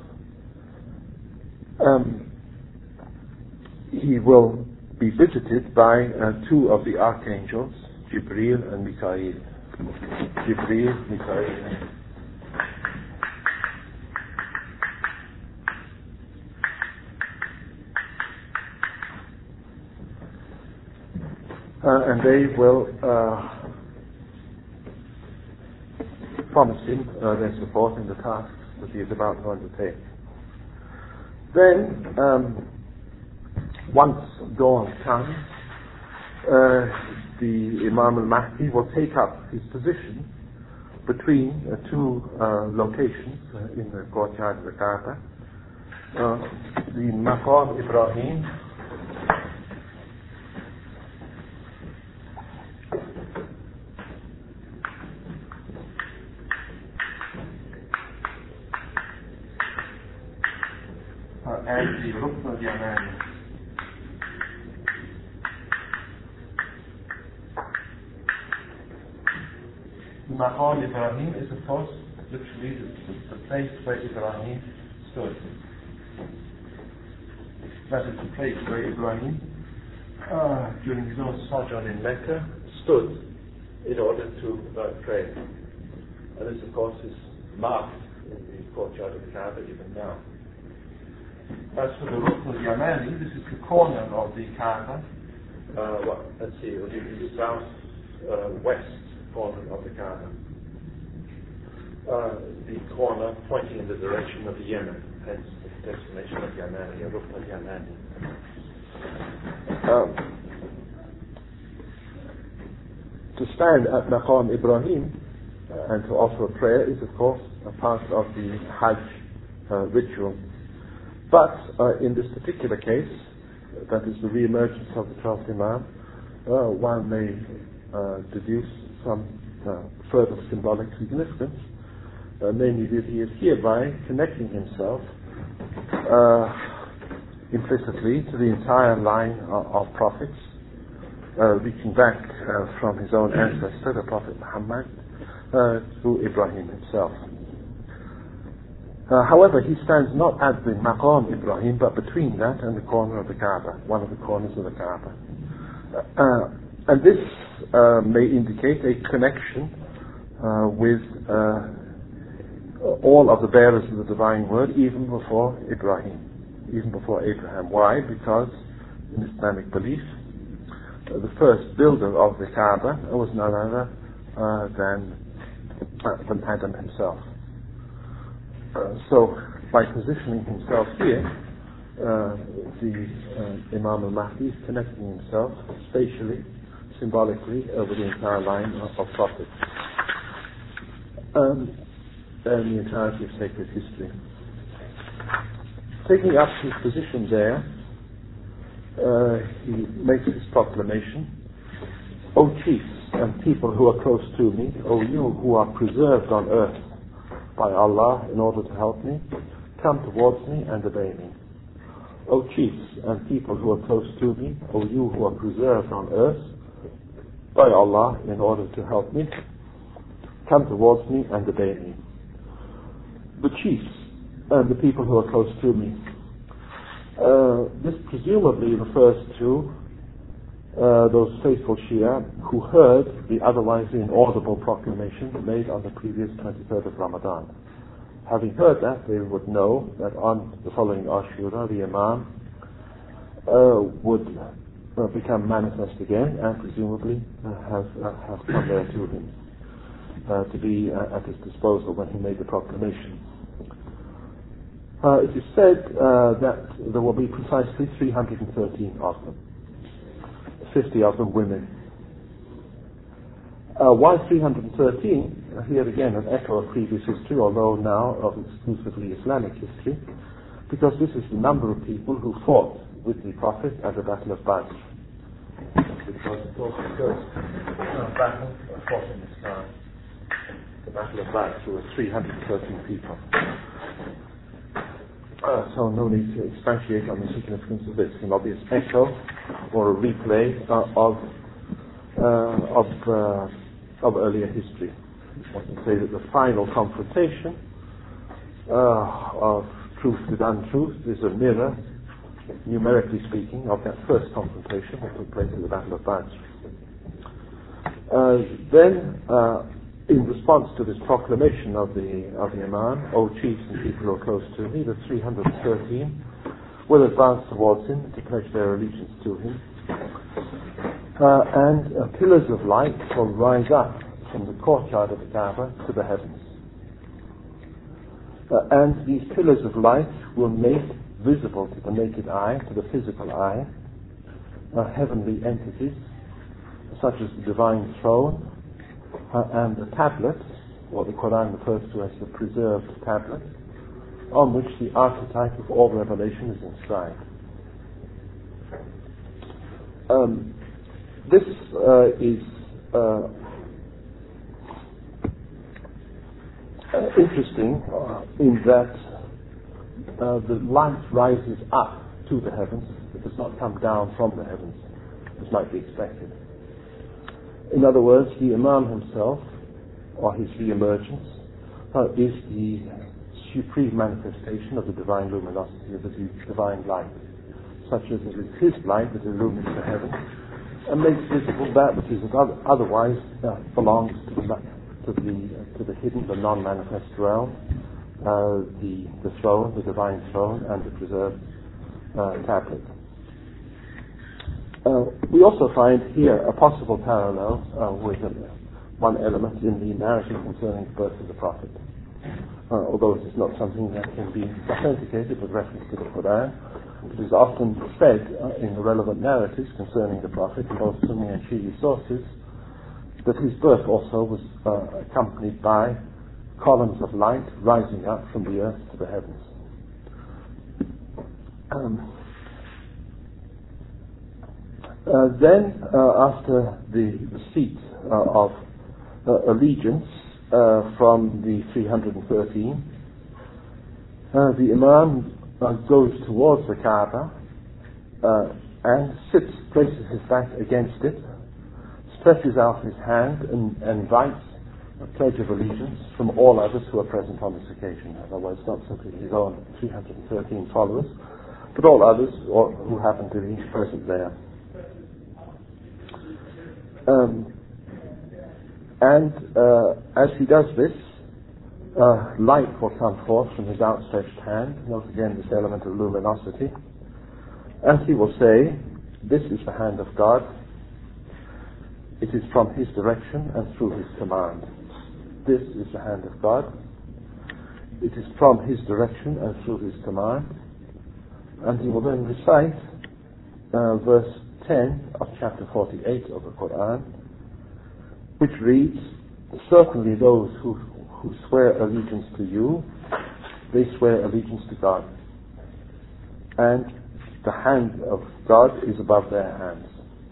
um, he will be visited by uh, two of the archangels, Jibreel and Mikael. Jibreel, Mikael. Uh, and they will uh, promise him uh, their support in the tasks that he is about to undertake. Then, um, once dawn comes, uh, the Imam al-Mahdi will take up his position between uh, two uh, locations uh, in the courtyard of the Kaaba. Uh, the Maqam Ibrahim, and the Rukn al-Yamani. The Maqam Ibrahim is, of course, literally the, the place where Ibrahim stood. That is the place where Ibrahim, uh, during his own sojourn in Mecca, stood in order to uh, pray. And this, of course, is marked in the courtyard of the Kaaba even now. As for the Rukn al-Yamani, this is the corner of the Kaaba. Uh, well, let's see, it will be the south uh, west corner of the Kaaba. Uh, the corner pointing in the direction of the Yemen, hence the destination of Yamani, Rukn al-Yamani. Um, to stand at Maqam Ibrahim uh, and to offer a prayer is, of course, a part of the Hajj uh, ritual. But uh, in this particular case, that is the re-emergence of the twelfth Imam, uh, one may uh, deduce some uh, further symbolic significance, uh, namely that he is hereby connecting himself uh, implicitly to the entire line of, of prophets, uh, reaching back uh, from his own ancestor, the Prophet Muhammad, uh, to Ibrahim himself. Uh, however, he stands not at the Maqam Ibrahim, but between that and the corner of the Kaaba, one of the corners of the Kaaba. Uh, and this uh, may indicate a connection uh, with uh, all of the bearers of the divine word, even before Ibrahim, even before Abraham. Why? Because in Islamic belief, uh, the first builder of the Kaaba was none other uh, than, uh, than Adam himself. Uh, so, by positioning himself here, uh, the uh, Imam al-Mahdi is connecting himself spatially, symbolically, uh, with the entire line of, of prophets um, and the entirety of sacred history. Taking up his position there, uh, he makes his proclamation: O chiefs and people who are close to me, O you who are preserved on earth by Allah in order to help me, come towards me and obey me. O chiefs and people who are close to me, O you who are preserved on earth by Allah in order to help me, come towards me and obey me. The chiefs and the people who are close to me. Uh, this presumably refers to uh, those faithful Shia who heard the otherwise inaudible proclamation made on the previous twenty-third of Ramadan. Having heard that, they would know that on the following Ashura, the Imam uh, would uh, become manifest again and presumably uh, have, uh, have come there to him, uh, to be uh, at his disposal when he made the proclamation. Uh, it is said uh, that there will be precisely three hundred thirteen of them, fifty of them women. Uh, why three hundred thirteen? Uh, here again an echo of previous history, although now of exclusively Islamic history, because this is the number of people who fought with the Prophet at the Battle of Badr. Because it was the first uh, battle fought in Islam. The Battle of Badr, there were three hundred thirteen people. Uh, so no need to expatiate on the significance of this. An obvious echo or a replay uh, of uh, of uh, of earlier history. I can say that the final confrontation uh, of truth with untruth is a mirror, numerically speaking, of that first confrontation that took place at the Battle of Badr. Uh, then. Uh, In response to this proclamation of the of the Imam, O chiefs and people who are close to me, the three hundred thirteen will advance towards him to pledge their allegiance to him. Uh, and uh, pillars of light will rise up from the courtyard of the Kaaba to the heavens. Uh, and these pillars of light will make visible to the naked eye, to the physical eye, uh, heavenly entities, such as the divine throne, Uh, and the tablet, what the Quran refers to as the preserved tablet, on which the archetype of all revelation is inscribed. Um, this uh, is uh, uh, interesting uh, in that uh, the light rises up to the heavens. It does not come down from the heavens, as might be expected. In other words, the Imam himself, or his re-emergence, uh, is the supreme manifestation of the divine luminosity, of the divine light, such as it is his light that illumines the heavens and makes visible that which is otherwise uh, belongs to the to the uh, to the hidden, the non-manifest realm, uh, the the throne, the divine throne, and the preserved uh, tablet. Uh, we also find here a possible parallel uh, with uh, one element in the narrative concerning the birth of the Prophet. Uh, although it is not something that can be authenticated with reference to the Quran, it is often said uh, in the relevant narratives concerning the Prophet in both Sunni and Shi'i sources that his birth also was uh, accompanied by columns of light rising up from the earth to the heavens. Um, Uh, then, uh, after the receipt uh, of uh, allegiance uh, from the three hundred thirteen, uh, the Imam uh, goes towards the Kaaba uh, and sits, places his back against it, stretches out his hand and, and invites a pledge of allegiance from all others who are present on this occasion. In other words, not simply his own three hundred thirteen followers, but all others or, who happen to be present there. Um, and uh, as he does this, uh, light will come forth from his outstretched hand. Note again this element of luminosity. And he will say, "This is the hand of God. It is from his direction and through his command. This is the hand of God. It is from his direction and through his command." And he will then recite uh, verse ten of chapter forty-eight of the Quran, which reads, "Certainly those who, who swear allegiance to you, they swear allegiance to God. And the hand of God is above their hands."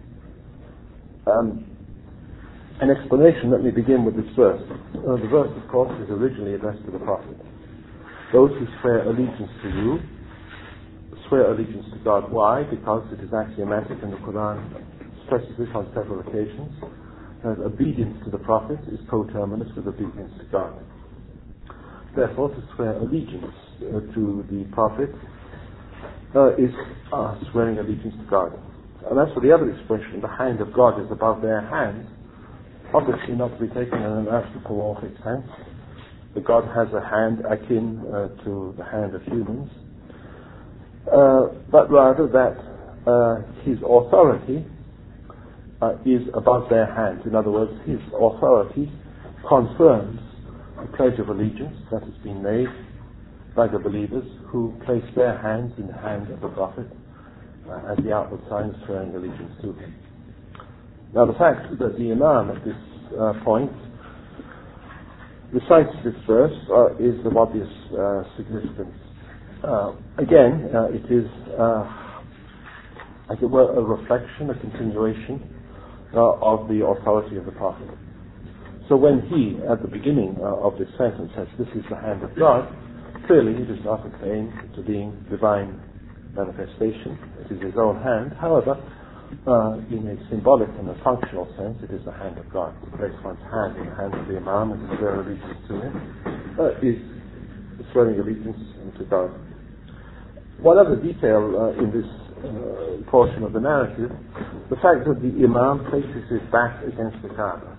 Um, an explanation, let me begin with this verse. Uh, the verse, of course, is originally addressed to the Prophet. Those who swear allegiance to you swear allegiance to God. Why? Because it is axiomatic, and the Quran stresses this on several occasions, that obedience to the Prophet is coterminous with obedience to God. Therefore, to swear allegiance uh, to the Prophet uh, is uh, swearing allegiance to God. And as for the other expression, the hand of God is above their hand, obviously not to be taken in an anthropomorphic sense. That God has a hand akin uh, to the hand of humans, uh, but rather that uh, His authority uh, is above their hand. In other words, His authority confirms the pledge of allegiance that has been made by the believers who place their hands in the hand of the Prophet uh, as the outward sign of swearing allegiance to him. Now, the fact that the Imam at this uh, point recites this verse uh, is of obvious uh, significance. Uh, again, uh, it is, uh, as it were, a reflection, a continuation uh, of the authority of the Prophet. So when he, at the beginning uh, of this sentence, says, "This is the hand of God," clearly he does not attain to being divine manifestation. It is his own hand. However, uh, in a symbolic and a functional sense, it is the hand of God. To place one's hand in the hand of the Imam and to swear allegiance to him uh, is swearing allegiance to God. One other detail uh, in this uh, portion of the narrative, the fact that the Imam places his back against the Kaaba.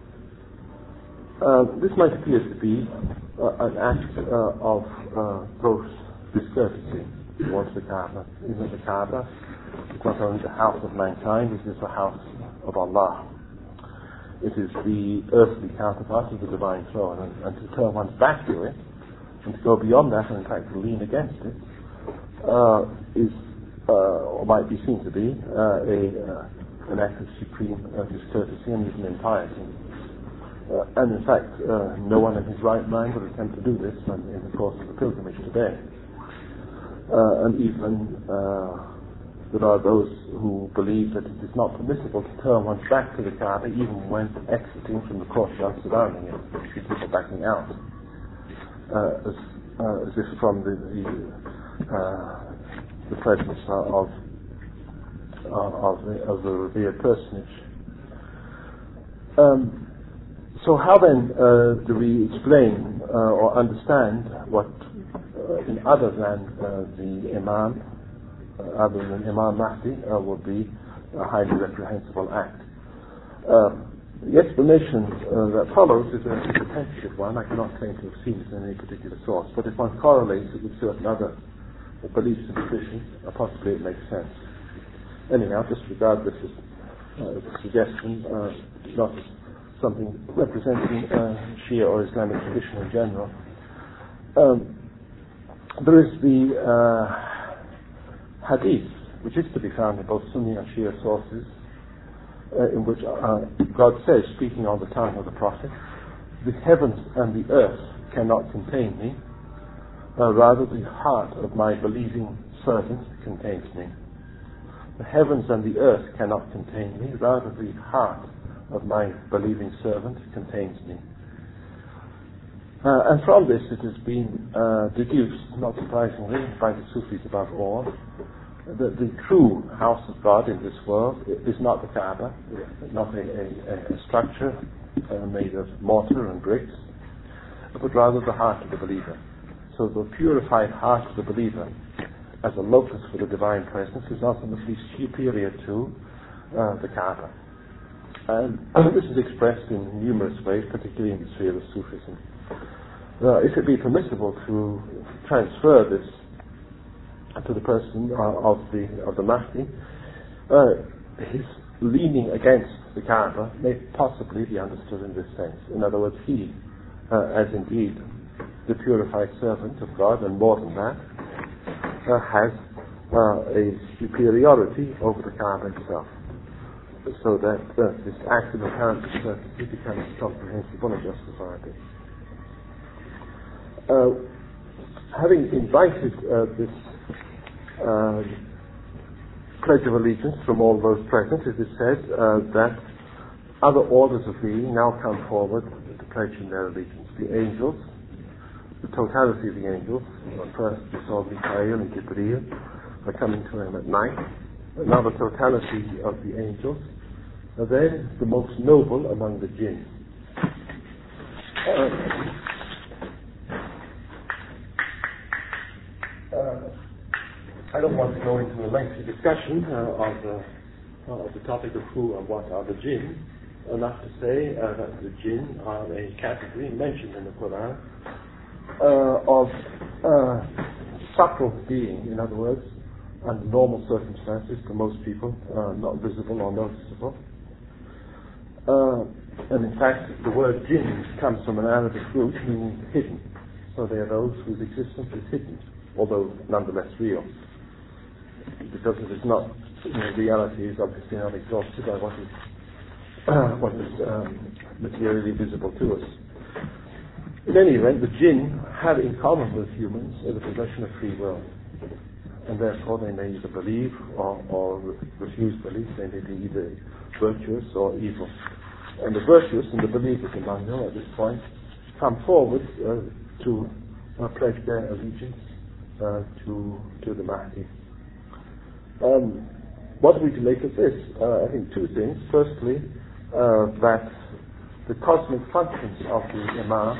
Uh, this might appear to be uh, an act uh, of uh, gross discourtesy towards the Kaaba. Isn't the Kaaba? It's not only the house of mankind, it is the house of Allah. It is the earthly counterpart of the divine throne, and, and to turn one's back to it, and to go beyond that, and in fact to lean against it, uh, is, uh, or might be seen to be, uh, a, uh, an act of supreme uh, discourtesy and even impiety. Uh, and in fact, uh, no one in his right mind would attempt to do this in the course of the pilgrimage today. Uh, and even uh, there are those who believe that it is not permissible to turn one's back to the Kaaba even when exiting from the courtyard surrounding it, people backing out, uh, as, uh, as if from the the, uh, the presence of uh, of, the, of the revered personage. Um, So how then uh, do we explain uh, or understand what, uh, in other than uh, the Imam, uh, other than Imam Mahdi, uh, would be a highly reprehensible act? Uh, the explanation uh, that follows is a, is a tentative one. I cannot claim to have seen it in any particular source, but if one correlates it with certain other beliefs and traditions, uh, possibly it makes sense. Anyhow, just regard this as uh, a suggestion, uh, not as something representing uh, Shia or Islamic tradition in general. Um, there is the uh, hadith, which is to be found in both Sunni and Shia sources, uh, in which uh, God says, speaking on the tongue of the Prophet, "The heavens and the earth cannot contain me, uh, rather the heart of my believing servant contains me." The heavens and the earth cannot contain me, rather the heart of my believing servant contains me. Uh, and from this it has been uh, deduced, not surprisingly, by the Sufis above all, that the true house of God in this world is not the Kaaba, not a, a, a structure uh, made of mortar and bricks, but rather the heart of the believer. So the purified heart of the believer as a locus for the divine presence is ultimately superior to uh, the Kaaba. And this is expressed in numerous ways, particularly in the sphere of Sufism. Uh, if it be permissible to transfer this to the person uh, of the of the Mahdi, uh, his leaning against the Kaaba may possibly be understood in this sense. In other words, he, uh, as indeed the purified servant of God, and more than that, uh, has uh, a superiority over the Kaaba itself, so that uh, this act of apparent discourtesy becomes comprehensible and justifiable. Uh, having invited uh, this uh, pledge of allegiance from all those present, it is said uh, that other orders of being now come forward to pledge in their allegiance. The angels, the totality of the angels, first we saw Mikhail and Jibreel, are coming to him at night. Now the totality of the angels, are they the most noble among the jinn. Uh, uh, I don't want to go into a lengthy discussion uh, of, the, uh, of the topic of who and what are the jinn. Enough to say uh, that the jinn are a category mentioned in the Quran uh, of uh, subtle being, in other words, under normal circumstances to most people, uh, not visible or noticeable. Uh, and in fact, the word jinn comes from an Arabic root meaning hidden. So they are those whose existence is hidden, although nonetheless real. Because it is not, you know, reality is obviously not exhausted by what is, uh, what is um, materially visible to us. In any event, the jinn have in common with humans the possession of free will. And therefore they may either believe or, or re- refuse belief. They may be either virtuous or evil. And the virtuous and the believers among them at this point come forward uh, to uh, pledge their allegiance uh, to to the Mahdi. Um, what are we to make of this? Uh, I think two things. Firstly, uh, that the cosmic functions of the Imam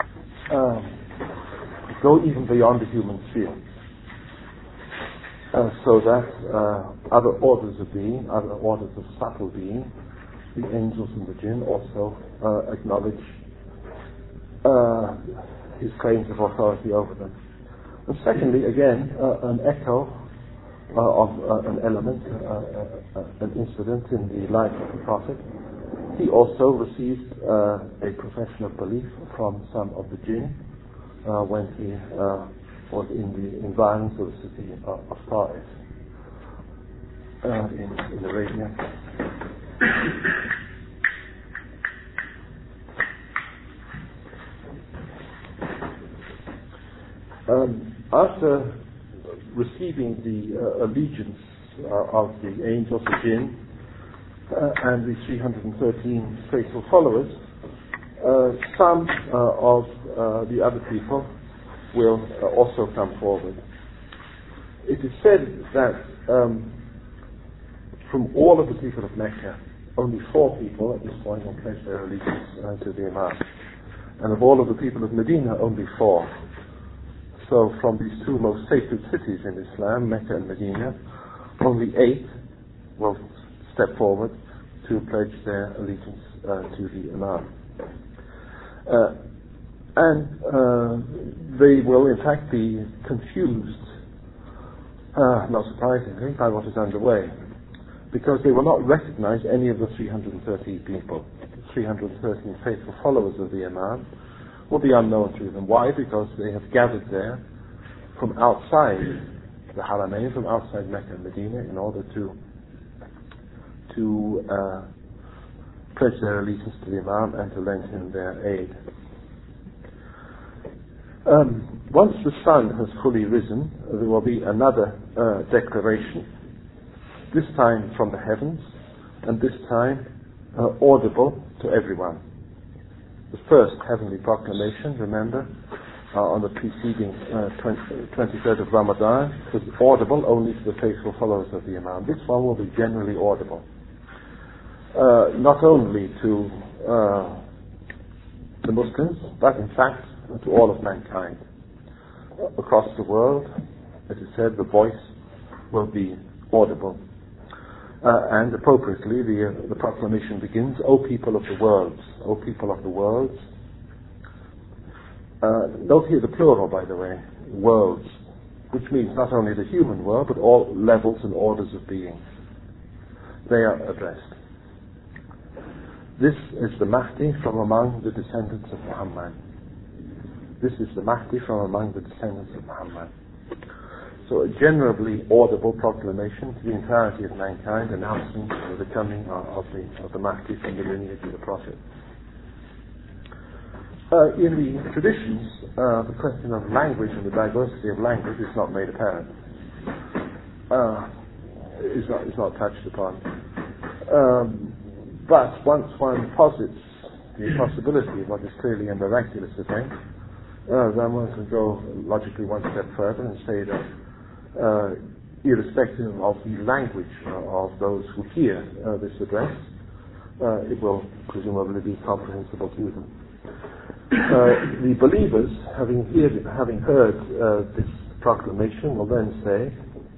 um, go even beyond the human sphere. Uh, so that uh, other orders of being, other orders of subtle being, the angels and the jinn also uh, acknowledge uh, his claims of authority over them. And secondly, again, uh, an echo uh, of uh, an element, uh, uh, an incident in the life of the Prophet. He also received uh, a profession of belief from some of the jinn uh, when he uh, was in the environs of the city of, of Ta'if uh, in, in Arabia. Um, after receiving the uh, allegiance uh, of the angels, the jinn, uh, and the three hundred thirteen faithful followers, uh, some uh, of uh, the other people will uh, also come forward. It is said that um, from all of the people of Mecca, only four people at this point will pledge their allegiance uh, to the Imam. And of all of the people of Medina, only four. So from these two most sacred cities in Islam, Mecca and Medina, only eight will step forward to pledge their allegiance uh, to the Imam. Uh, and uh, they will in fact be confused, uh, not surprisingly, by what is underway, because they will not recognize any of the three hundred thirteen people. The three hundred thirteen faithful followers of the Imam will be unknown to them. Why? Because they have gathered there from outside the Haramain, from outside Mecca and Medina, in order to to uh, pledge their allegiance to the Imam and to lend him their aid. Um, once the sun has fully risen, there will be another uh, declaration, this time from the heavens, and this time uh, audible to everyone. The first heavenly proclamation, remember, uh, on the preceding uh, twenty-third of Ramadan, was audible only to the faithful followers of the Imam. This one will be generally audible, uh, not only to uh, the Muslims, but in fact to all of mankind. Across the world, as it said, the voice will be audible. Uh, and appropriately, the, uh, the proclamation begins, O people of the worlds, O people of the worlds. Uh, note here the plural, by the way, worlds, which means not only the human world, but all levels and orders of beings. They are addressed. This is the Mahdi from among the descendants of Muhammad. This is the Mahdi from among the descendants of Muhammad. So a generally audible proclamation to the entirety of mankind announcing the coming of the, of the Mahdi from the lineage of the Prophet. Uh, in the traditions, uh, the question of language and the diversity of language is not made apparent. Uh, is not is not touched upon. Um, but once one posits the possibility of what is clearly a miraculous event, uh, then one can go logically one step further and say that Uh, irrespective of the language uh, of those who hear uh, this address, uh, it will presumably be comprehensible to them. Uh, the believers, having, heard, having heard uh, this proclamation, will then say,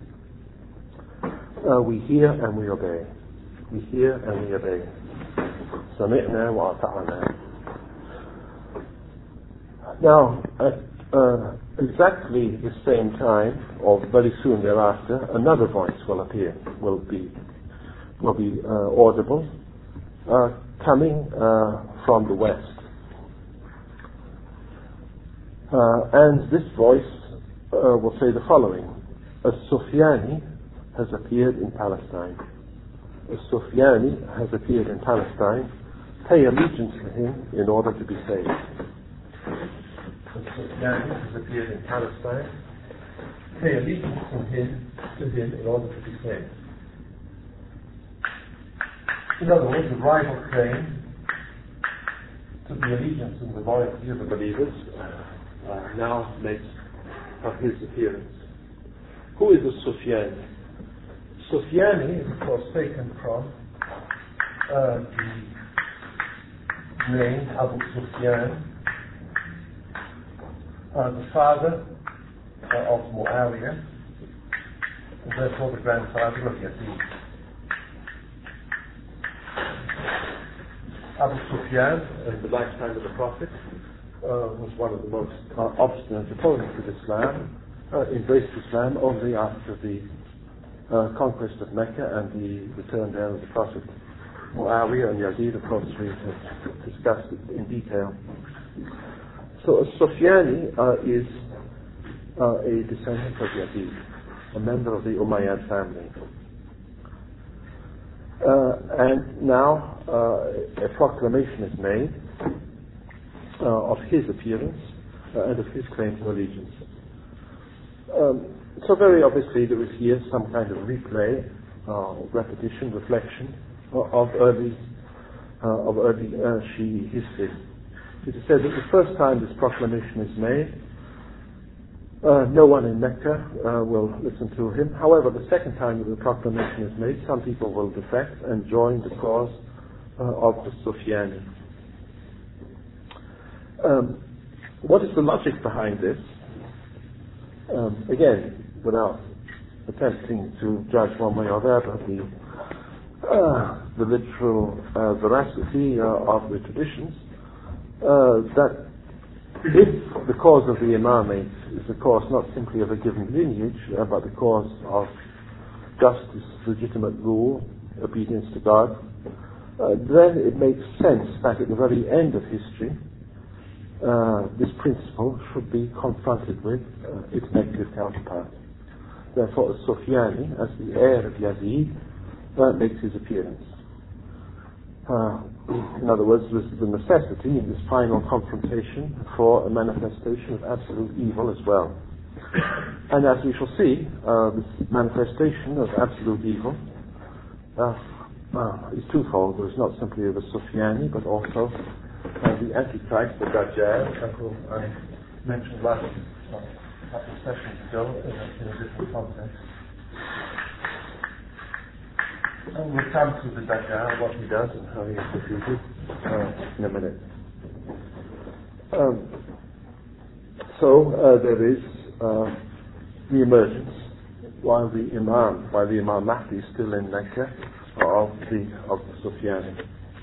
uh, we hear and we obey. We hear and we obey. سمعنا وأطعنا. Now, at uh, exactly the same time, or very soon thereafter, another voice will appear, will be, will be uh, audible, uh, coming uh, from the west. Uh, and this voice uh, will say the following: a Sufyani has appeared in Palestine. A Sufyani has appeared in Palestine. Pay allegiance to him in order to be saved. A Sufyani has appeared in Palestine. Pay allegiance to him, to him in order to be saved. In other words, the rival claim to the allegiance and the loyalty of the believers uh, now makes of his appearance. Who is a Sufyani? Sufyani is, of course, taken from uh, the name Abu Sufyan, uh, the father uh, of Muawiyah, and therefore the grandfather of Yazid. Abu Sufyan, in the lifetime of the Prophet, uh, was one of the most uh, obstinate opponents of Islam, uh, embraced Islam only after the uh, conquest of Mecca and the return there of the Prophet. Muawiyah and Yazid, of course, we have discussed it in detail. So a Sufyani uh, is uh, a descendant of Yazid, a member of the Umayyad family. Uh, and now uh, a proclamation is made uh, of his appearance uh, and of his claim to allegiance. Um, so very obviously there is here some kind of replay, uh, repetition, reflection uh, of early uh, of early uh, Shi'i history. It is said that the first time this proclamation is made, Uh, no one in Mecca uh, will listen to him. However, the second time that the proclamation is made, some people will defect and join the cause uh, of the Sufyani. Um, what is the logic behind this? Um, again, without attempting to judge one way or the other the, uh, the literal uh, veracity uh, of the traditions, uh, that if the cause of the imamate is the cause not simply of a given lineage, uh, but the cause of justice, legitimate rule, obedience to God, uh, then it makes sense that at the very end of history, uh, this principle should be confronted with uh, its negative counterpart. Therefore, Sufyani, as the heir of Yazid, uh, makes his appearance. Uh, in other words, there is the necessity in this final confrontation for a manifestation of absolute evil as well. And as we shall see, uh, this manifestation of absolute evil uh, uh, is twofold. There is not simply of a Sufyani, but also uh, the Antichrist, the Dajjal, uh, whom I mentioned last uh, couple of sessions ago in a, in a different context. And we'll come to the Dajjal, what he does and how he is defeated uh, in a minute. Um, so uh, there is uh, the emergence, while the Imam, while the Imam Mahdi is still in Mecca, of the of the Sufyani.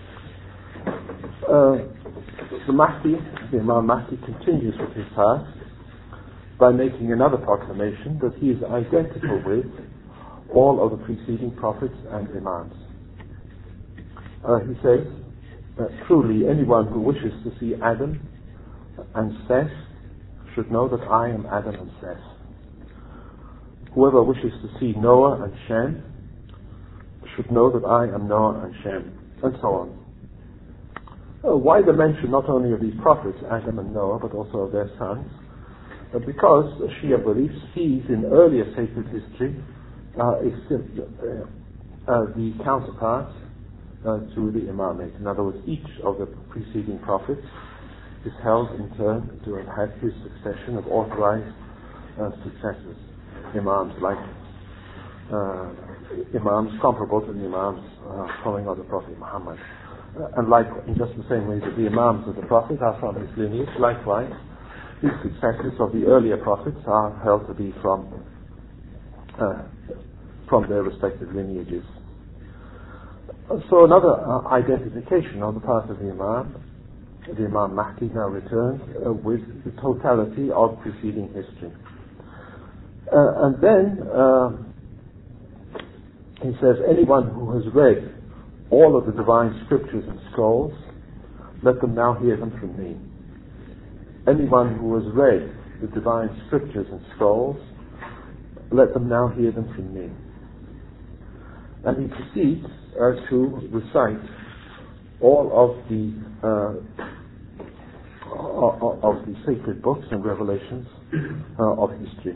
Uh, the Mahdi, the Imam Mahdi, continues with his task by making another proclamation that he is identical with all of the preceding prophets and imams. Uh, he says that truly anyone who wishes to see Adam and Seth should know that I am Adam and Seth. Whoever wishes to see Noah and Shem should know that I am Noah and Shem, and so on. Uh, why the mention not only of these prophets, Adam and Noah, but also of their sons? Uh, because Shia beliefs sees in earlier sacred history Uh, is uh, uh, the counterpart uh, to the imamate. In other words, each of the preceding prophets is held in turn to have had his succession of authorized uh, successors, imams like uh, Imams comparable to the Imams uh, following on the Prophet Muhammad. Uh, and like, in just the same way that the Imams of the Prophet are from his lineage, likewise, his successors of the earlier prophets are held to be from uh, from their respective lineages. So another uh, identification on the part of the Imam, the Imam Mahdi now returns uh, with the totality of preceding history. Uh, and then uh, he says, anyone who has read all of the divine scriptures and scrolls, let them now hear them from me. Anyone who has read the divine scriptures and scrolls, let them now hear them from me. And he proceeds uh, to recite all of the uh, of the sacred books and revelations uh, of history,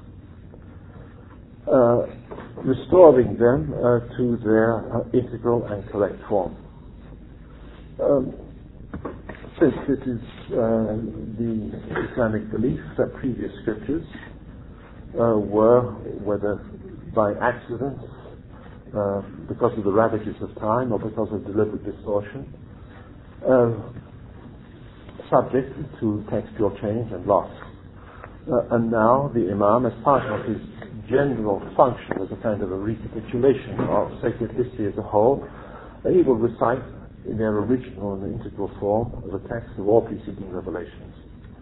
uh, restoring them uh, to their uh, integral and correct form. Um, since it is uh, the Islamic belief that previous scriptures uh, were, whether by accident, uh, because of the ravages of time, or because of deliberate distortion, uh, subject to textual change and loss. Uh, and now the Imam, as part of his general function as a kind of a recapitulation of sacred history as a whole, uh, he will recite in their original and integral form the text of all preceding revelations.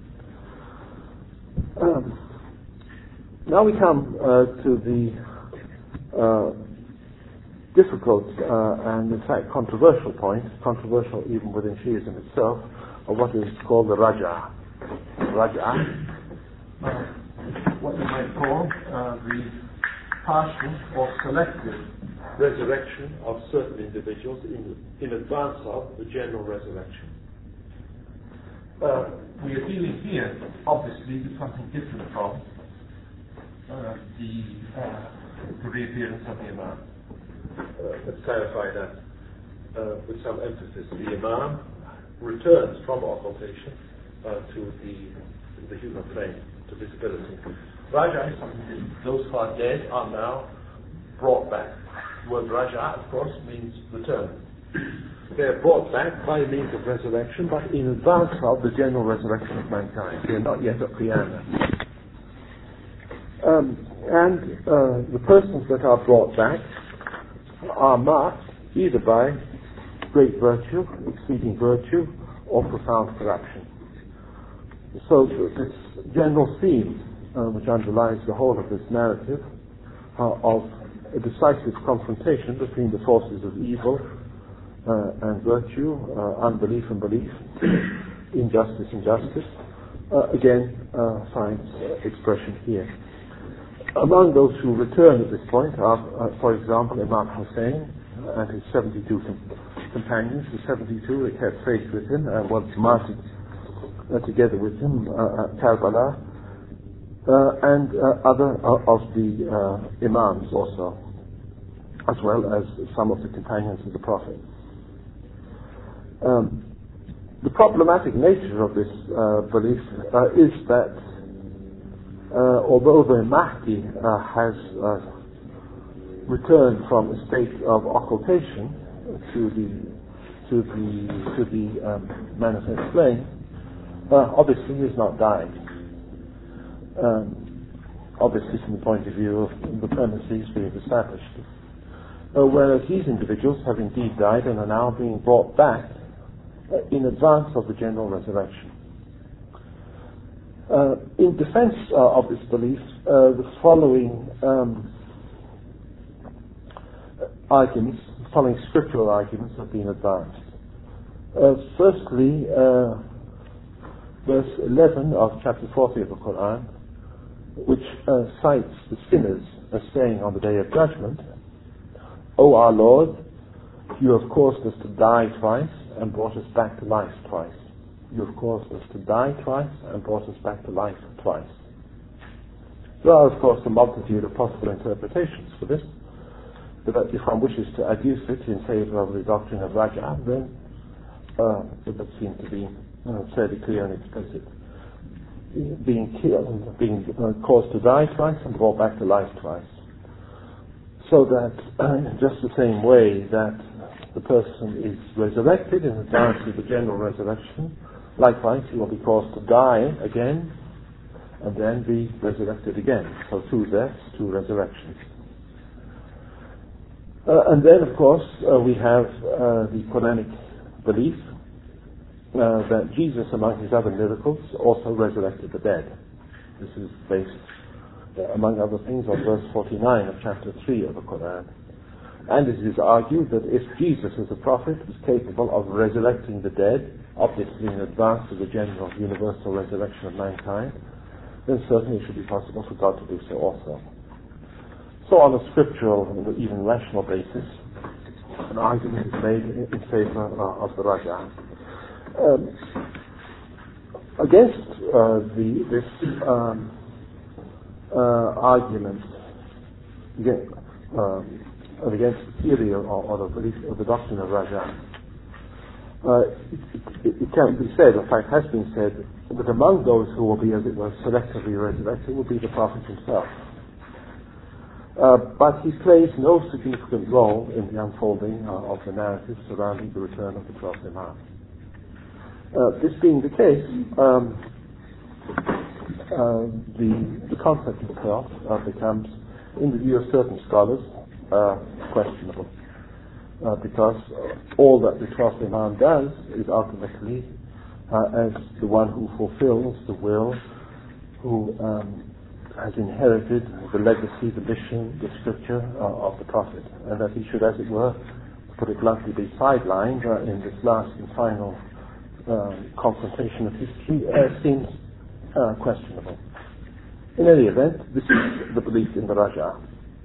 Um, now we come uh, to the uh, difficult uh, and in fact controversial point, controversial even within Shiism itself, of what is called the Raja. Raja, uh, what you might call uh, the partial or selective resurrection of certain individuals in, in advance of the general resurrection. Uh, we are dealing here, obviously, with something different from uh, the, uh, the reappearance of the Imam. Uh, let's clarify that uh, with some emphasis. The Imam returns from occultation uh, to the, the human plane, to visibility. Raja is something that those who are dead are now brought back. The word Raja, of course, means return. They are brought back by means of resurrection, but in advance of the general resurrection of mankind. They are not yet at Qiyamah. Um, and uh, the persons that are brought back are marked either by great virtue, exceeding virtue, or profound corruption. So this general theme, uh, which underlies the whole of this narrative, uh, of a decisive confrontation between the forces of evil uh, and virtue, uh, unbelief and belief, injustice and justice, uh, again uh, finds uh, expression here. Among those who return at this point are, uh, for example, Imam Hussein and his seventy-two com- companions, the seventy-two that kept faith with him and once martyred uh, together with him uh, at Karbala, uh, and uh, other uh, of the uh, Imams also, as well as some of the companions of the Prophet. Um, the problematic nature of this uh, belief uh, is that uh, although the Mahdi uh, has uh, returned from a state of occultation to the to the to the um, manifest plane, uh, obviously he has not died. Um, obviously, from the point of view of the premises being established. Uh, whereas these individuals have indeed died and are now being brought back uh, in advance of the general resurrection. Uh, in defense uh, of this belief, uh, the following um, arguments, the following scriptural arguments have been advanced. Uh, firstly, uh, verse eleven of chapter forty of the Quran, which uh, cites the sinners as saying on the day of judgment, O our Lord, you have caused us to die twice and brought us back to life twice. You have caused us to die twice and brought us back to life twice. There are, of course, a multitude of possible interpretations for this, but if one wishes to adduce it in favor of the doctrine of Raja, then uh, it would seem to be uh, fairly clear and explicit. Being killed, being uh, caused to die twice and brought back to life twice. So that in just the same way that the person is resurrected in advance of the general resurrection, likewise he will be caused to die again and then be resurrected again. So two deaths, two resurrections. Uh, and then, of course, uh, we have uh, the Quranic belief uh, that Jesus, among his other miracles, also resurrected the dead. This is based, uh, among other things, on verse forty-nine of chapter three of the Quran. And it is argued that if Jesus, as a prophet, was capable of resurrecting the dead, obviously in advance of the general universal resurrection of mankind, then certainly it should be possible for God to do so also. So on a scriptural and even rational basis, an argument is made in, in favor uh, of the Rajah. Um, against uh, the, this um, uh, argument, again, um, against the theory or, or the belief of the doctrine of Rajah, uh, it, it, it can be said, in fact has been said, that among those who will be, as it were, selectively resurrected will be the Prophet himself. Uh, but he plays no significant role in the unfolding uh, of the narrative surrounding the return of the twelfth Imam. Uh, this being the case, um, uh, the, the concept itself uh, becomes, in the view of certain scholars, uh, questionable. Uh, because all that the twelfth Imam does is ultimately, uh, as the one who fulfills the will, who um, has inherited the legacy, the mission, the scripture uh, of the Prophet, and that he should, as it were, to put it bluntly, be sidelined uh, in this last and final um, confrontation of history uh, seems uh, questionable. In any event, this is the belief in the Rajah.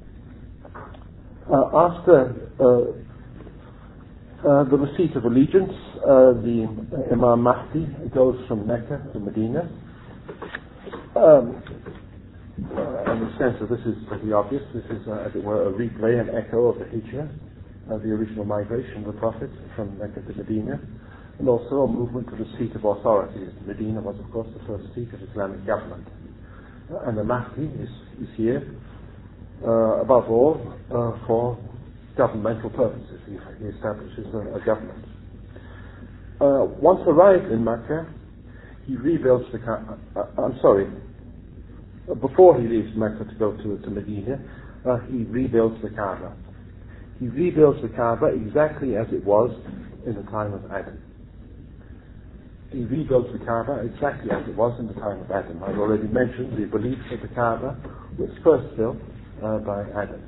Uh, after uh, uh, the receipt of allegiance, uh, the Imam Mahdi goes from Mecca to Medina. Um, Uh, in the sense that this is pretty obvious, this is, uh, as it were, a replay, an echo of the Hijrah, uh, the original migration of the Prophet from Mecca to Medina, and also a movement to the seat of authority. Medina was, of course, the first seat of Islamic government. Uh, and the Mahdi is, is here, uh, above all, uh, for governmental purposes. He, he establishes a, a government. Uh, once arrived in Mecca, he rebuilds the... Ka- uh, I'm sorry, Before he leaves Mecca to go to, to Medina, uh, he rebuilds the Kaaba. He rebuilds the Kaaba exactly as it was in the time of Adam. He rebuilds the Kaaba exactly as it was in the time of Adam. I've already mentioned the belief that the Kaaba was first built uh, by Adam.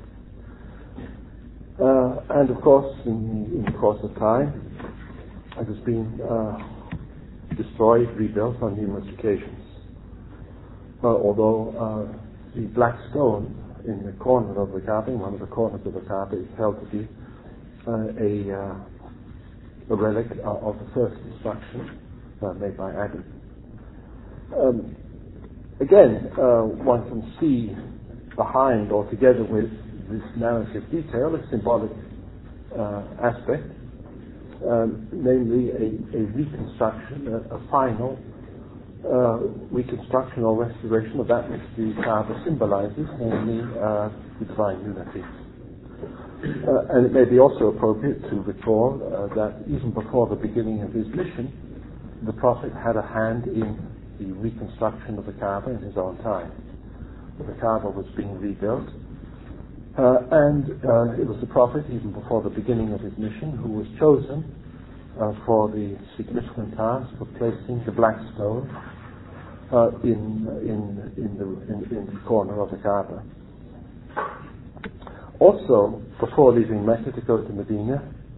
Uh, and of course, in, in the course of time, it has been uh, destroyed, rebuilt on numerous occasions. Uh, although uh, the black stone in the corner of the Kaaba, in one of the corners of the Kaaba, is held to be uh, a, uh, a relic uh, of the first destruction uh, made by Adam. Um, again, uh, one can see behind or together with this narrative detail a symbolic uh, aspect, um, namely a, a reconstruction, a, a final Uh, reconstruction or restoration of that which the Kaaba symbolizes, namely uh, the divine unity. Uh, and it may be also appropriate to recall uh, that even before the beginning of his mission, the Prophet had a hand in the reconstruction of the Kaaba in his own time. The Kaaba was being rebuilt, uh, and uh, it was the Prophet, even before the beginning of his mission, who was chosen Uh, for the significant task of placing the black stone uh, in, in, in, the, in, in the corner of the Kaaba. Also, before leaving Mecca to go to Medina,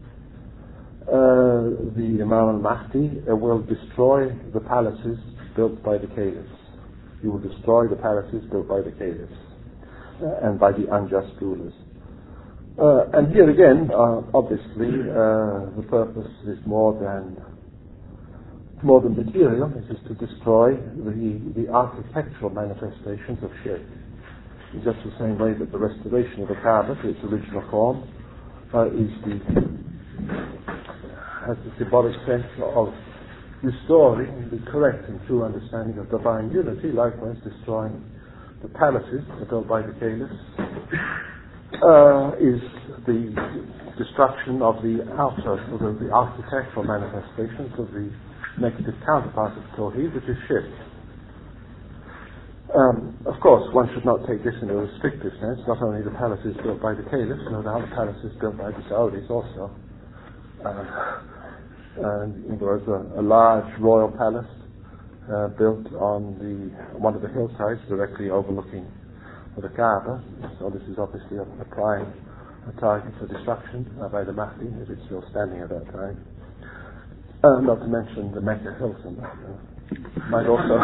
uh, the Imam al-Mahdi uh, will destroy the palaces built by the caliphs. He will destroy the palaces built by the caliphs uh, and by the unjust rulers. Uh, and here again, uh, obviously, uh, the purpose is more than more than material. It is to destroy the, the architectural manifestations of shirk. In just the same way that the restoration of the Kaaba to its original form uh, is the has the symbolic sense of restoring the correct and true understanding of divine unity. Likewise, destroying the palaces built by the caliphs uh, is the destruction of the outer, sort of the architectural manifestations of the negative counterpart of Tawheed, which is shirk. Um, of course, one should not take this in a restrictive sense. Not only the palaces built by the caliphs, no doubt the palaces built by the Saudis also. Uh, and there was a, a large royal palace uh, built on the one of the hillsides directly overlooking the Kaaba. So this is obviously a, a prime a target for destruction uh, by the Mahdi, if it's still standing at that time. Uh, not to mention the Mecca Hilton. Uh, might also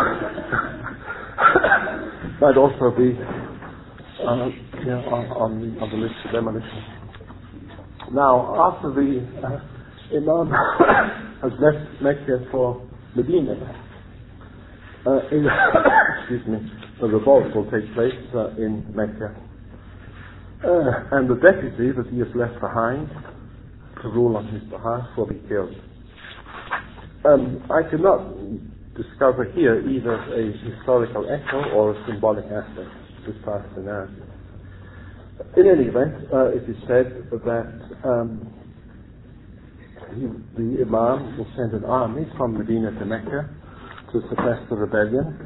might also be uh, you know, on, on, the, on the list of demolition. Now, after the uh, Imam has left Mecca for Medina, uh, in, excuse me, a revolt will take place uh, in Mecca, uh, and the deputy that he has left behind to rule on his behalf will be killed. Um, I cannot discover here either a historical echo or a symbolic aspect to this part of the narrative. In any event, uh, it is said that um, he, the Imam will send an army from Medina to Mecca to suppress the rebellion.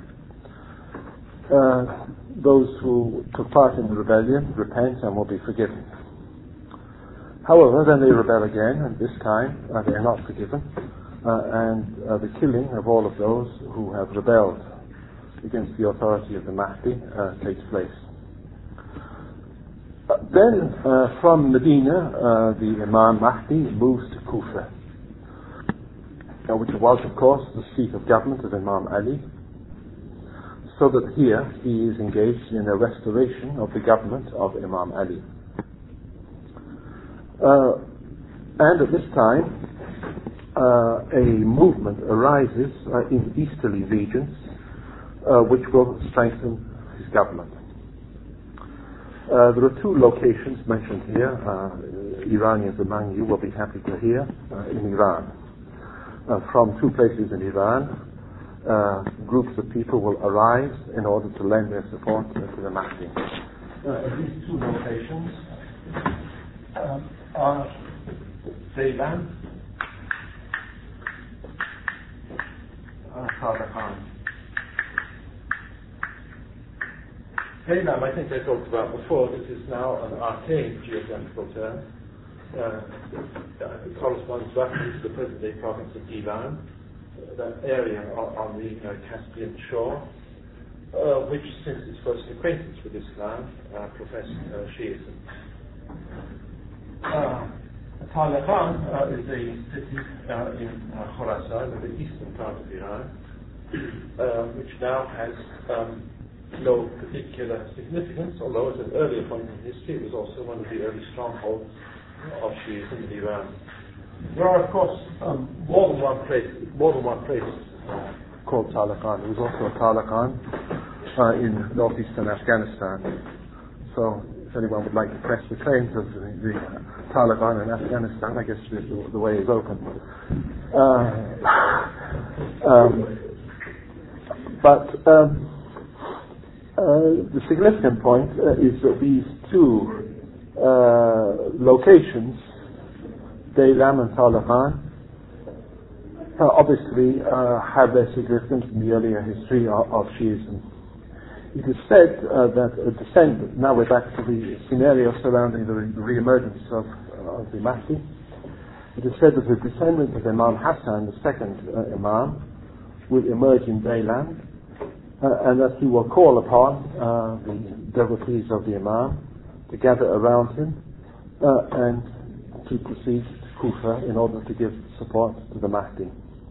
Uh, those who took part in the rebellion repent and will be forgiven. However, then they rebel again, and this time uh, they are not forgiven. Uh, and uh, the killing of all of those who have rebelled against the authority of the Mahdi uh, takes place. Uh, then, uh, from Medina, uh, the Imam Mahdi moves to Kufa, uh, which was, of course, the seat of government of Imam Ali, so that here he is engaged in a restoration of the government of Imam Ali. Uh, and at this time, Uh, a movement arises uh, in easterly regions uh, which will strengthen his government. Uh, there are two locations mentioned here. Uh, Iranians among you will be happy to hear uh, in Iran. Uh, from two places in Iran, uh, groups of people will arise in order to lend their support uh, to the Mahdi. Uh, these two locations um, are Ceylan, Khan. Ceylan, I think I talked about before, this is now an archaic geographical term. Uh, it corresponds roughly to the present-day province of Iran, uh, that area on, on the uh, Caspian shore, uh, which, since its first acquaintance with Islam, uh, professed uh, Shiism. Uh, Talakhan uh, is a city uh, in uh, Khorasan, in the eastern part of Iran, uh, which now has um, no particular significance, although at an earlier point in history it was also one of the early strongholds of Shiism in Iran. There are, of course, um, more than one place, more than one place uh, called Talakhan. There was also a Talakhan uh, in northeastern Afghanistan. So, if anyone would like to press the claims of the, the Taliban in Afghanistan, I guess the, the way is open. Uh, um, but um, uh, the significant point uh, is that these two uh, locations, Ceylan and Talakhan, uh, obviously uh, have their significance in the earlier history of, of Shiism. It is said uh, that a descendant, now we're back to the scenario surrounding the re- re-emergence of, uh, of the Mahdi, it is said that a descendant of Imam Hassan, the second uh, Imam, will emerge in Ceylan, uh, and that he will call upon uh, the devotees of the Imam to gather around him uh, and to proceed to Kufa in order to give support to the Mahdi.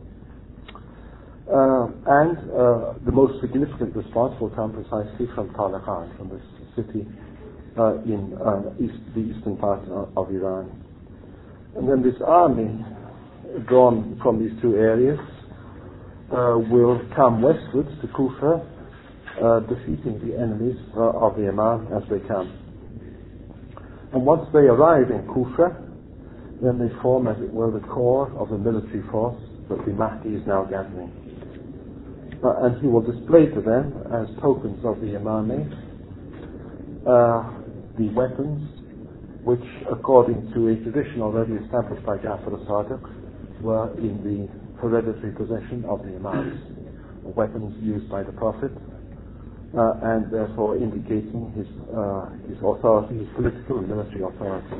Uh, and uh, the most significant response will come precisely from Talakhan, from this city uh, in uh, east, the eastern part of, of Iran. And then this army, drawn from these two areas, uh, will come westwards to Kufa, uh, defeating the enemies uh, of the Imam as they come. And once they arrive in Kufa, then they form, as it were, the core of the military force that the Mahdi is now gathering. Uh, and he will display to them, as tokens of the imamate, uh, the weapons which, according to a tradition already established by Ja'far al-Sadiq, were in the hereditary possession of the Imams, weapons used by the Prophet, uh, and therefore indicating his uh, his authority, his political and military authority.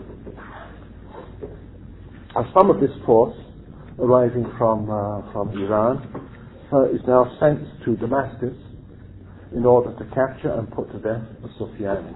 Uh, some of this force, arising from uh, from Iran, uh, is now sent to Damascus in order to capture and put to death the Sufyani.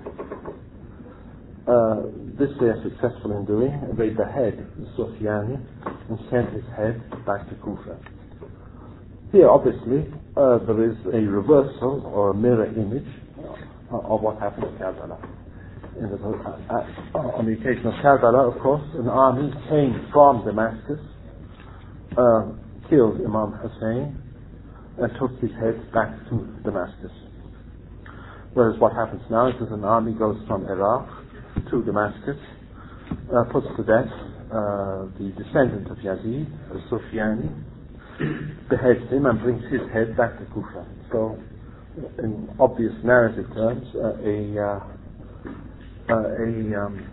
Uh, this they are successful in doing. They behead the Sufyani and send his head back to Kufa. Here, obviously, uh, there is a reversal or a mirror image uh, of what happened at Karbala. In the, uh, uh, on the occasion of Karbala, of course, an army came from Damascus, uh, killed Imam Hussein, and took his head back to Damascus. Whereas what happens now is that an army goes from Iraq to Damascus, uh, puts to death uh, the descendant of Yazid, al-Sufyani, beheads him and brings his head back to Kufa. So, in obvious narrative terms, uh, a uh, uh, a um,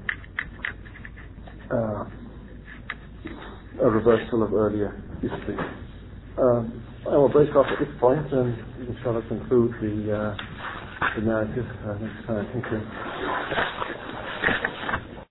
uh, a reversal of earlier history. Um, I will break off at this point and inshallah conclude the uh, the narrative uh, next time. Thank you.